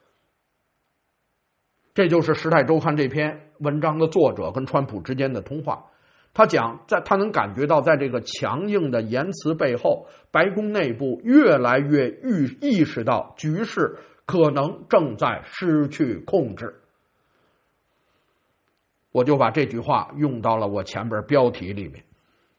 这就是《时代周刊》这篇文章的作者跟川普之间的通话。他讲，在他能感觉到，在这个强硬的言辞背后，白宫内部越来越预意识到局势可能正在失去控制。我就把这句话用到了我前边标题里面。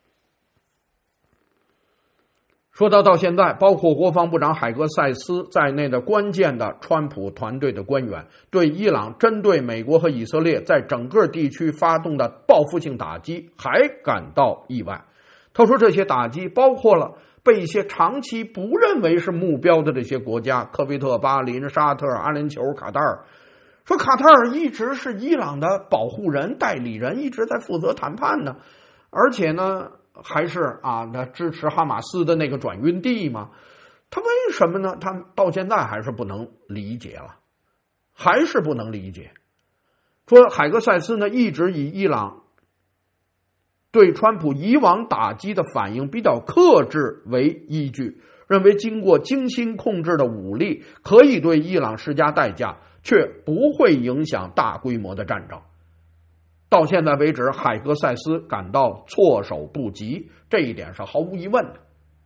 说到到现在，包括国防部长海格塞斯在内的关键的川普团队的官员，对伊朗针对美国和以色列在整个地区发动的报复性打击还感到意外。他说，这些打击包括了被一些长期不认为是目标的这些国家，科威特、巴林、沙特、阿联酋、卡塔尔。说卡塔尔一直是伊朗的保护人、代理人，一直在负责谈判呢，而且呢还是啊，他支持哈马斯的那个转运地嘛。他为什么呢？他到现在还是不能理解了，还是不能理解。说海格塞斯呢一直以伊朗对川普以往打击的反应比较克制为依据，认为经过精心控制的武力可以对伊朗施加代价，却不会影响大规模的战争。 到现在为止，海格塞斯感到措手不及，这一点是毫无疑问的。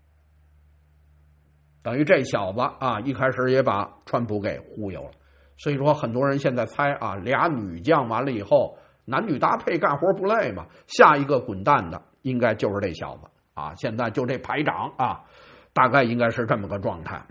等于这小子啊，一开始也把川普给忽悠了。所以说，很多人现在猜啊，俩女将完了以后，男女搭配干活不累嘛？下一个滚蛋的应该就是这小子啊！现在就这排长啊，大概应该是这么个状态。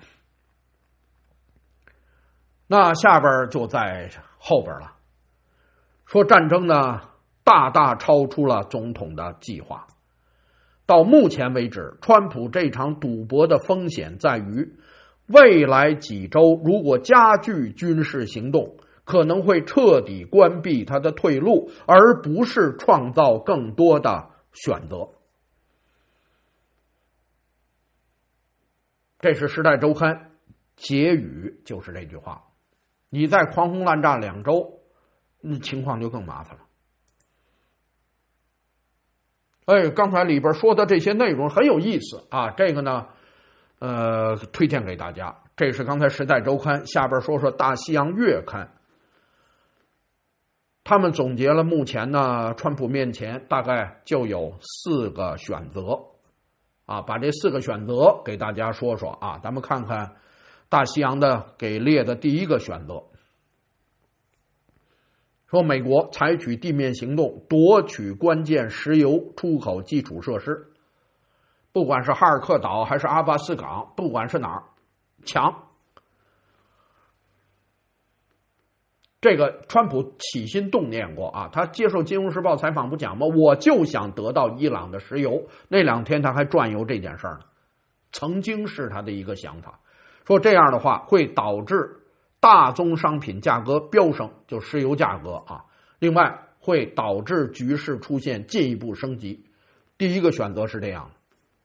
那下边就在后边了，说战争呢大大超出了总统的计划。到目前为止，川普这场赌博的风险在于，未来几周如果加剧军事行动，可能会彻底关闭他的退路，而不是创造更多的选择。这是《时代周刊》结语，就是这句话。你再狂轰滥炸两周，那情况就更麻烦了。哎，刚才里边说的这些内容很有意思啊，这个呢，呃，推荐给大家。这是刚才《时代周刊》，下边说说《大西洋月刊》，他们总结了目前呢，川普面前大概就有四个选择啊，把这四个选择给大家说说啊，咱们看看大西洋的给列的第一个选择。说美国采取地面行动夺取关键石油出口基础设施，不管是哈尔克岛还是阿巴斯港，不管是哪儿，抢。这个川普起心动念过啊，他接受《金融时报》采访不讲吗？我就想得到伊朗的石油。那两天他还转悠这件事儿呢，曾经是他的一个想法，说这样的话会导致大宗商品价格飙升，就石油价格啊。另外会导致局势出现进一步升级。第一个选择是这样，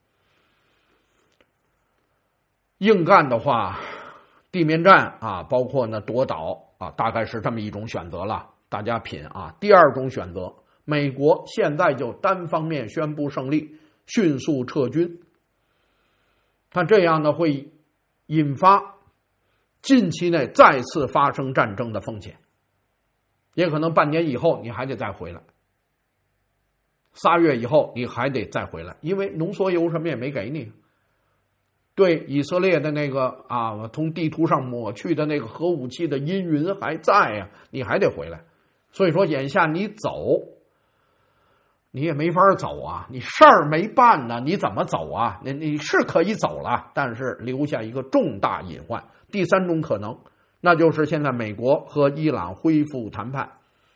硬干的话，地面战啊，包括呢夺岛啊，大概是这么一种选择了，大家品啊。第二种选择，美国现在就单方面宣布胜利，迅速撤军。看这样呢会引发近期内再次发生战争的风险，也可能半年以后你还得再回来，仨月以后你还得再回来，因为浓缩铀什么也没给你。对以色列的那个啊，从地图上抹去的那个核武器的阴云还在呀、啊，你还得回来。所以说眼下你走，你也没法走啊，你事儿没办呢，你怎么走啊？你你是可以走了，但是留下一个重大隐患。第三种可能，那就是现在美国和伊朗恢复谈判。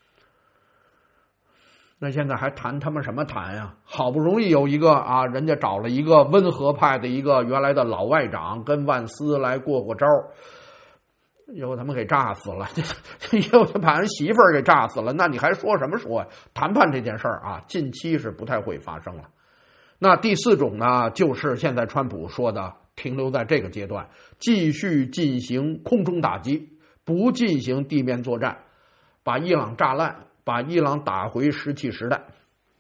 那现在还谈他们什么谈呀？好不容易有一个啊，人家找了一个温和派的一个原来的老外长跟万斯来过过招，又他妈给炸死了，又他把人媳妇儿给炸死了，那你还说什么说呀？谈判这件事儿啊，近期是不太会发生了。那第四种呢，就是现在川普说的，停留在这个阶段，继续进行空中打击，不进行地面作战，把伊朗炸烂，把伊朗打回石器时代。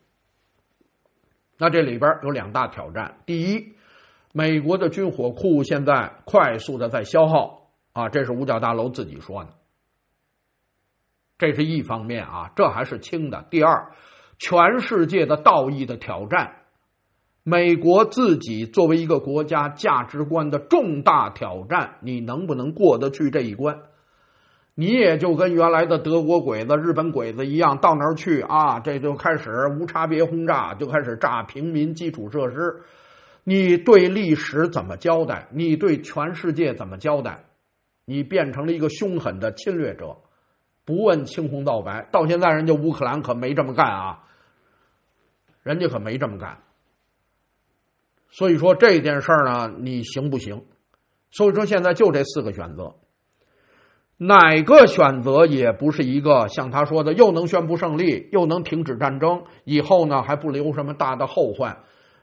那这里边有两大挑战，第一，美国的军火库现在快速的在消耗啊，这是五角大楼自己说的，这是一方面啊，这还是轻的。第二，全世界的道义的挑战，美国自己作为一个国家价值观的重大挑战，你能不能过得去这一关？你也就跟原来的德国鬼子、日本鬼子一样，到那儿去啊，这就开始无差别轰炸，就开始炸平民基础设施。你对历史怎么交代？你对全世界怎么交代？你变成了一个凶狠的侵略者，不问青红皂白。到现在人家乌克兰可没这么干啊，人家可没这么干。所以说这件事儿呢，你行不行？所以说现在就这四个选择，哪个选择也不是一个像他说的又能宣布胜利，又能停止战争，以后呢还不留什么大的后患，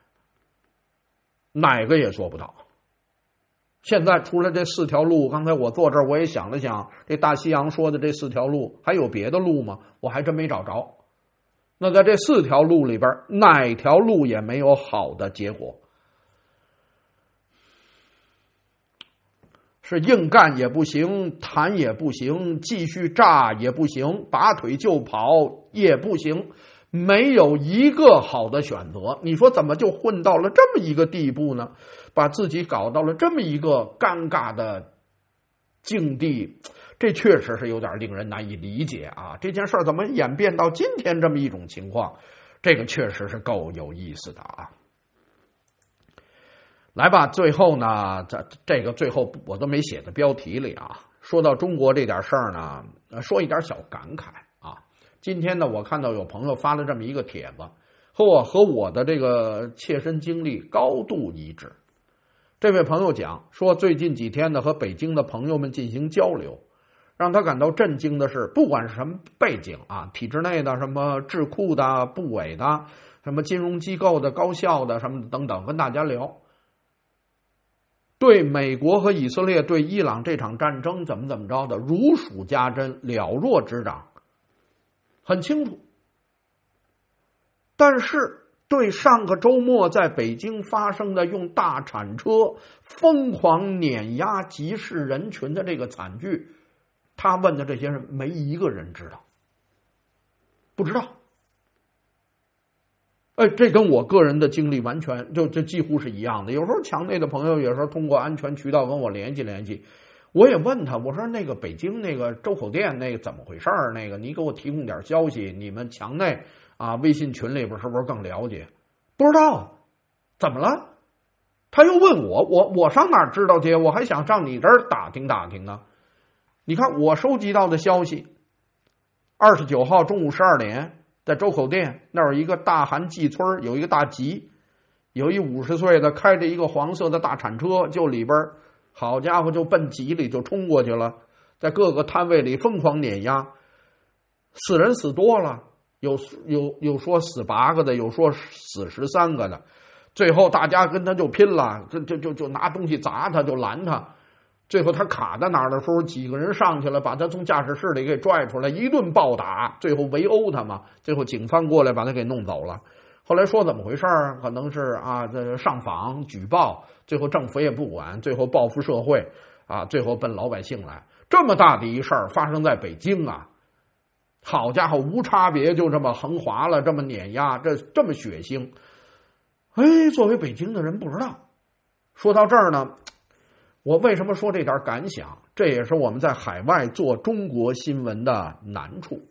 哪个也做不到。现在除了这四条路，刚才我坐这儿我也想了想，这大西洋说的这四条路还有别的路吗？我还真没找着。那在这四条路里边，哪条路也没有好的结果。 是硬干也不行，谈也不行，继续炸也不行，拔腿就跑也不行，没有一个好的选择。你说怎么就混到了这么一个地步呢？把自己搞到了这么一个尴尬的境地，这确实是有点令人难以理解啊！这件事怎么演变到今天这么一种情况？这个确实是够有意思的啊！来吧，最后呢，这这个最后我都没写在标题里啊。说到中国这点事儿呢，说一点小感慨啊。今天呢，我看到有朋友发了这么一个帖子，和我和我的这个切身经历高度一致。这位朋友讲说，最近几天呢，和北京的朋友们进行交流，让他感到震惊的是，不管是什么背景啊，体制内的、什么智库的、部委的、什么金融机构的、高校的什么等等，跟大家聊。对美国和以色列对伊朗这场战争怎么怎么着的如数家珍，了若指掌，很清楚。但是对上个周末在北京发生的用大铲车疯狂碾压集市人群的这个惨剧，他问的这些人没一个人知道，不知道。哎，这跟我个人的经历完全就这几乎是一样的。有时候墙内的朋友有时候通过安全渠道跟我联系联系，我也问他，我说那个北京那个周口店那个怎么回事儿？那个你给我提供点消息，你们墙内啊微信群里边是不是更了解？不知道，怎么了？他又问我，我我上哪儿知道去？我还想上你这儿打听打听呢。你看我收集到的消息，二十九号中午十二点。在周口店那儿有一个大韩济村，有一个大集，有一五十岁的开着一个黄色的大铲车，就里边好家伙就奔集里就冲过去了，在各个摊位里疯狂碾压，死人死多了，有有有说死八个的，有说死十三个的，最后大家跟他就拼了，就就就就拿东西砸他，就拦他。最后他卡在哪儿的时候，几个人上去了，把他从驾驶室里给拽出来，一顿暴打，最后围殴他嘛。最后警方过来把他给弄走了。后来说怎么回事？可能是啊，这上访举报，最后政府也不管，最后报复社会啊，最后奔老百姓来。这么大的一事儿发生在北京啊，好家伙，无差别就这么横划了，这么碾压，这这么血腥。哎，作为北京的人不知道。说到这儿呢。我为什么说这点感想？这也是我们在海外做中国新闻的难处。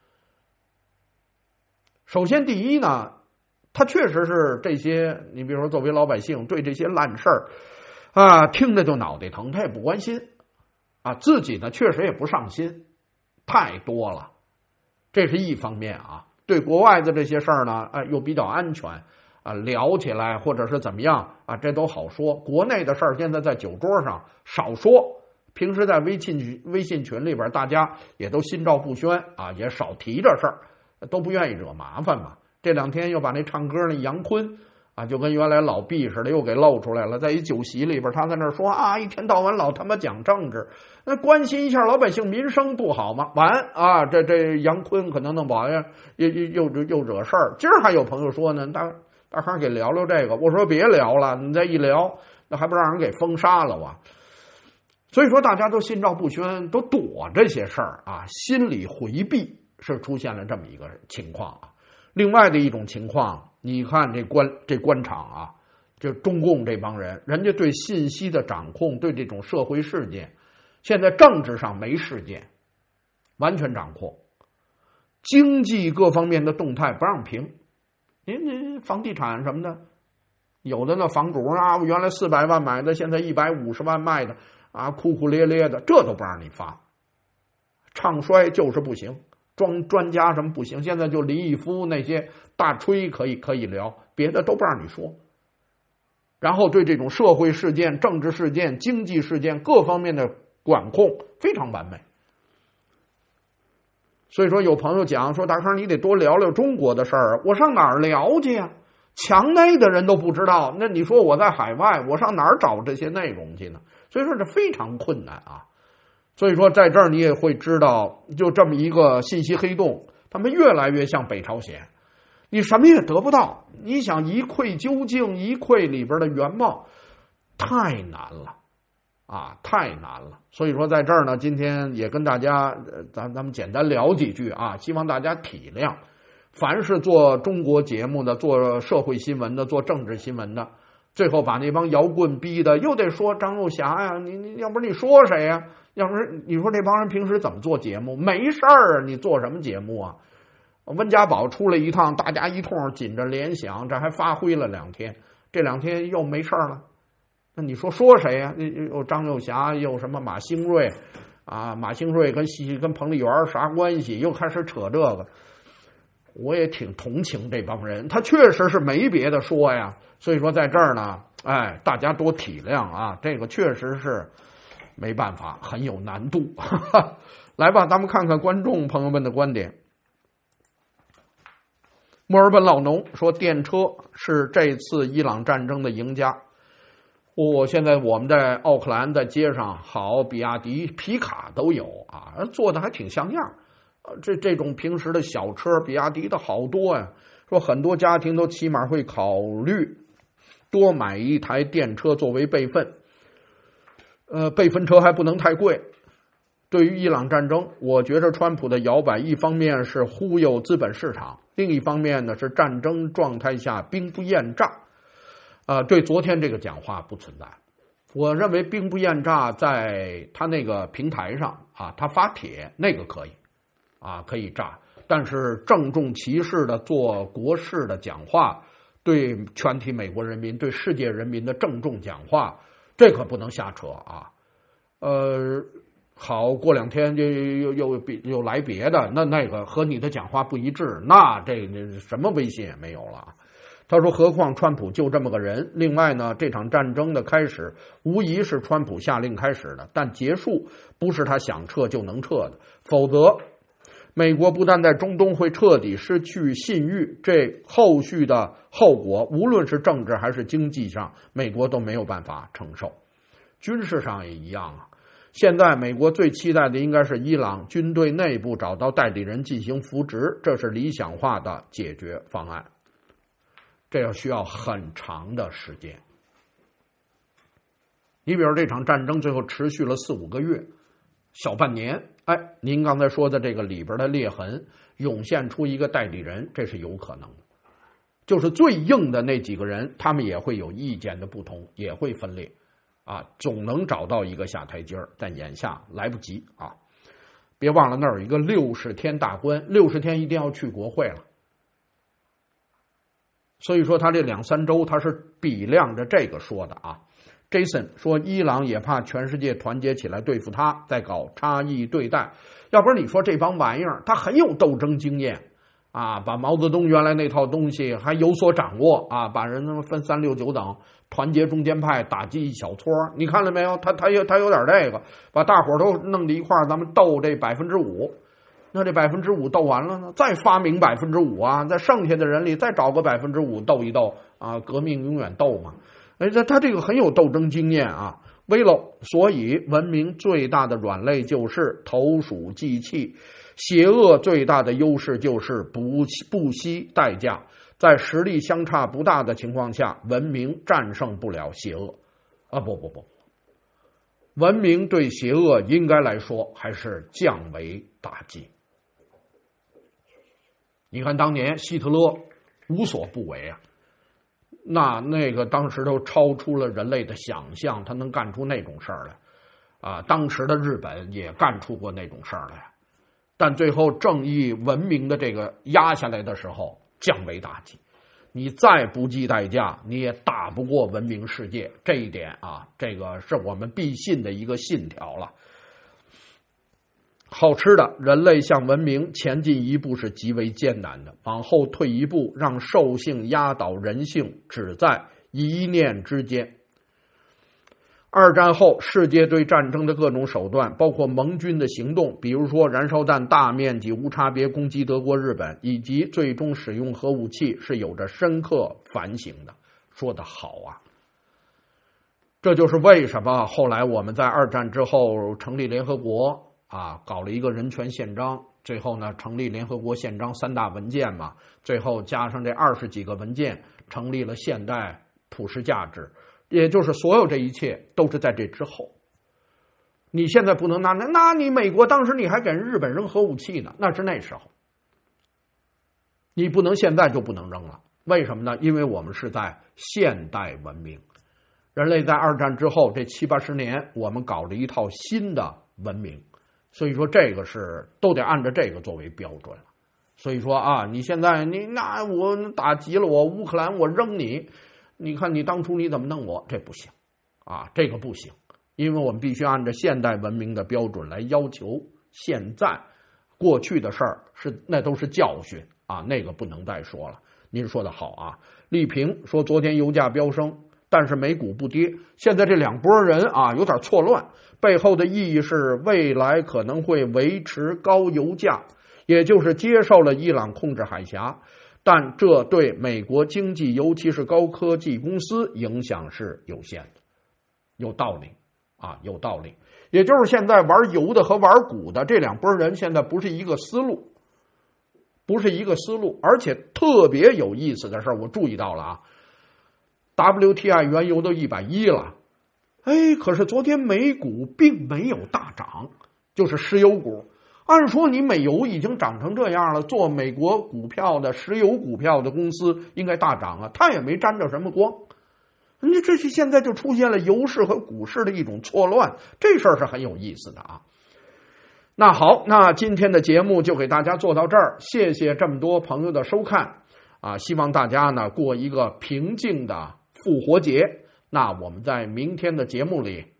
首先，第一呢，他确实是这些，你比如说作为老百姓，对这些烂事儿啊，听着就脑袋疼，他也不关心啊，自己呢确实也不上心，太多了，这是一方面啊。对国外的这些事儿呢，啊，又比较安全。啊，聊起来或者是怎么样啊，这都好说。国内的事儿现在在酒桌上少说，平时在微信群微信群里边，大家也都心照不宣啊，也少提这事儿，都不愿意惹麻烦嘛。这两天又把那唱歌那杨坤啊，就跟原来老毕似的，又给露出来了。在一酒席里边，他在那说啊，一天到晚老他妈讲政治，那关心一下老百姓民生不好吗？完啊，这这杨坤可能弄不好又又又又惹事儿。今儿还有朋友说呢，大大康给聊聊这个，我说别聊了，你再一聊，那还不让人给封杀了哇？所以说大家都心照不宣，都躲这些事儿啊，心理回避，是出现了这么一个情况啊。另外的一种情况，你看这官这官场啊，就中共这帮人，人家对信息的掌控，对这种社会事件，现在政治上没事件，完全掌控，经济各方面的动态不让评。您您房地产什么的，有的那房主啊，原来四百万买的，现在一百五十万卖的啊，哭哭咧咧的，这都不让你发。唱衰就是不行，装专家什么不行，现在就林毅夫那些大吹可以可以聊，别的都不让你说。然后对这种社会事件、政治事件、经济事件各方面的管控非常完美。所以说有朋友讲说，大康你得多聊聊中国的事儿，我上哪儿聊去呀？墙内的人都不知道，那你说我在海外，我上哪儿找这些内容去呢？所以说这非常困难啊。所以说在这儿你也会知道，就这么一个信息黑洞，他们越来越像北朝鲜，你什么也得不到，你想一窥究竟，一窥里边的原貌，太难了。 啊，太难了。所以说在这儿呢，今天也跟大家，呃、咱咱们简单聊几句啊，希望大家体谅。凡是做中国节目的、做社会新闻的、做政治新闻的，最后把那帮摇棍逼的，又得说张幼霞呀，你你要不然你说谁呀？要不然你说这帮人平时怎么做节目？没事儿，你做什么节目啊？温家宝出来一趟，大家一通紧着联想，这还发挥了两天，这两天又没事儿了。那你说说谁呀？有张幼霞，有什么马兴瑞啊？马兴瑞跟西跟彭丽媛啥关系？又开始扯这个。我也挺同情这帮人，他确实是没别的说呀。所以说在这儿呢，哎，大家多体谅啊，这个确实是没办法，很有难度。来吧，咱们看看观众朋友们的观点。墨尔本老农说，电车是这次伊朗战争的赢家。我、哦、现在我们在奥克兰的街上，好，比亚迪、皮卡都有啊，做的还挺像样。这这种平时的小车，比亚迪的好多呀。说很多家庭都起码会考虑多买一台电车作为备份。呃，备份车还不能太贵。对于伊朗战争，我觉着川普的摇摆，一方面是忽悠资本市场，另一方面呢是战争状态下兵不厌诈。呃，对昨天这个讲话不存在。我认为兵不厌诈在他那个平台上啊，他发帖那个可以。啊，可以炸，但是郑重其事的做国事的讲话，对全体美国人民、对世界人民的郑重讲话，这可不能瞎扯啊。呃，好，过两天就又又又又来别的，那那个和你的讲话不一致，那这什么威信也没有了。他说，何况川普就这么个人。另外呢，这场战争的开始无疑是川普下令开始的，但结束不是他想撤就能撤的，否则美国不但在中东会彻底失去信誉，这后续的后果，无论是政治还是经济上，美国都没有办法承受。军事上也一样啊。现在美国最期待的应该是伊朗军队内部找到代理人进行扶植，这是理想化的解决方案。这要需要很长的时间。你比如这场战争最后持续了四五个月，小半年。哎，您刚才说的这个里边的裂痕涌现出一个代理人，这是有可能的。就是最硬的那几个人，他们也会有意见的不同，也会分裂啊，总能找到一个下台阶儿，但眼下来不及啊！别忘了那儿有一个六十天大关，六十天一定要去国会了。所以说他这两三周他是比量着这个说的啊。Jason 说，伊朗也怕全世界团结起来对付他，在搞差异对待。要不然你说这帮玩意儿，他很有斗争经验啊，把毛泽东原来那套东西还有所掌握啊，把人他分三六九等，团结中间派，打击一小撮。你看了没有？他他有他有点这个，把大伙都弄到一块儿，咱们斗这百分之五。那这百分之五斗完了呢，再发明百分之五啊，在剩下的人里再找个百分之五斗一斗啊，革命永远斗嘛。哎，他他这个很有斗争经验啊。威喽，所以文明最大的软肋就是投鼠忌器，邪恶最大的优势就是不不惜代价。在实力相差不大的情况下，文明战胜不了邪恶。啊，不不不，文明对邪恶应该来说还是降维打击。你看当年希特勒无所不为啊。那那个当时都超出了人类的想象，他能干出那种事儿来啊！当时的日本也干出过那种事儿来，但最后正义文明的这个压下来的时候，降维打击。你再不计代价，你也打不过文明世界。这一点啊，这个是我们必信的一个信条了。好吃的，人类向文明前进一步是极为艰难的，往后退一步，让兽性压倒人性，只在一念之间。二战后，世界对战争的各种手段，包括盟军的行动，比如说燃烧弹大面积无差别攻击德国、日本，以及最终使用核武器，是有着深刻反省的。说得好啊！这就是为什么后来我们在二战之后成立联合国啊，搞了一个人权宪章，最后呢成立联合国宪章三大文件嘛，最后加上这二十几个文件，成立了现代普世价值。也就是所有这一切都是在这之后你现在不能拿那，那你美国当时你还给日本扔核武器呢，那是那时候，你不能现在就不能扔了。为什么呢？因为我们是在现代文明，人类在二战之后这七八十年，我们搞了一套新的文明，所以说这个是都得按照这个作为标准了。所以说啊，你现在你那我打急了我乌克兰我扔你，你看你当初你怎么弄我，这不行啊，这个不行，因为我们必须按照现代文明的标准来要求现在，过去的事儿是那都是教训啊，那个不能再说了。您说的好啊，丽萍说昨天油价飙升，但是美股不跌，现在这两拨人啊有点错乱，背后的意义是未来可能会维持高油价，也就是接受了伊朗控制海峡，但这对美国经济尤其是高科技公司影响是有限的。有道理啊，有道理。也就是现在玩油的和玩股的这两拨人现在不是一个思路，不是一个思路。而且特别有意思的事我注意到了啊 ，W T I 原油都一百一了，哎，可是昨天美股并没有大涨，就是石油股。按说你美油已经涨成这样了，做美国股票的石油股票的公司应该大涨啊，它也没沾着什么光。你这是现在就出现了油市和股市的一种错乱，这事儿是很有意思的啊。那好，那今天的节目就给大家做到这儿，谢谢这么多朋友的收看啊！希望大家呢过一个平静的复活节。那我们在明天的节目里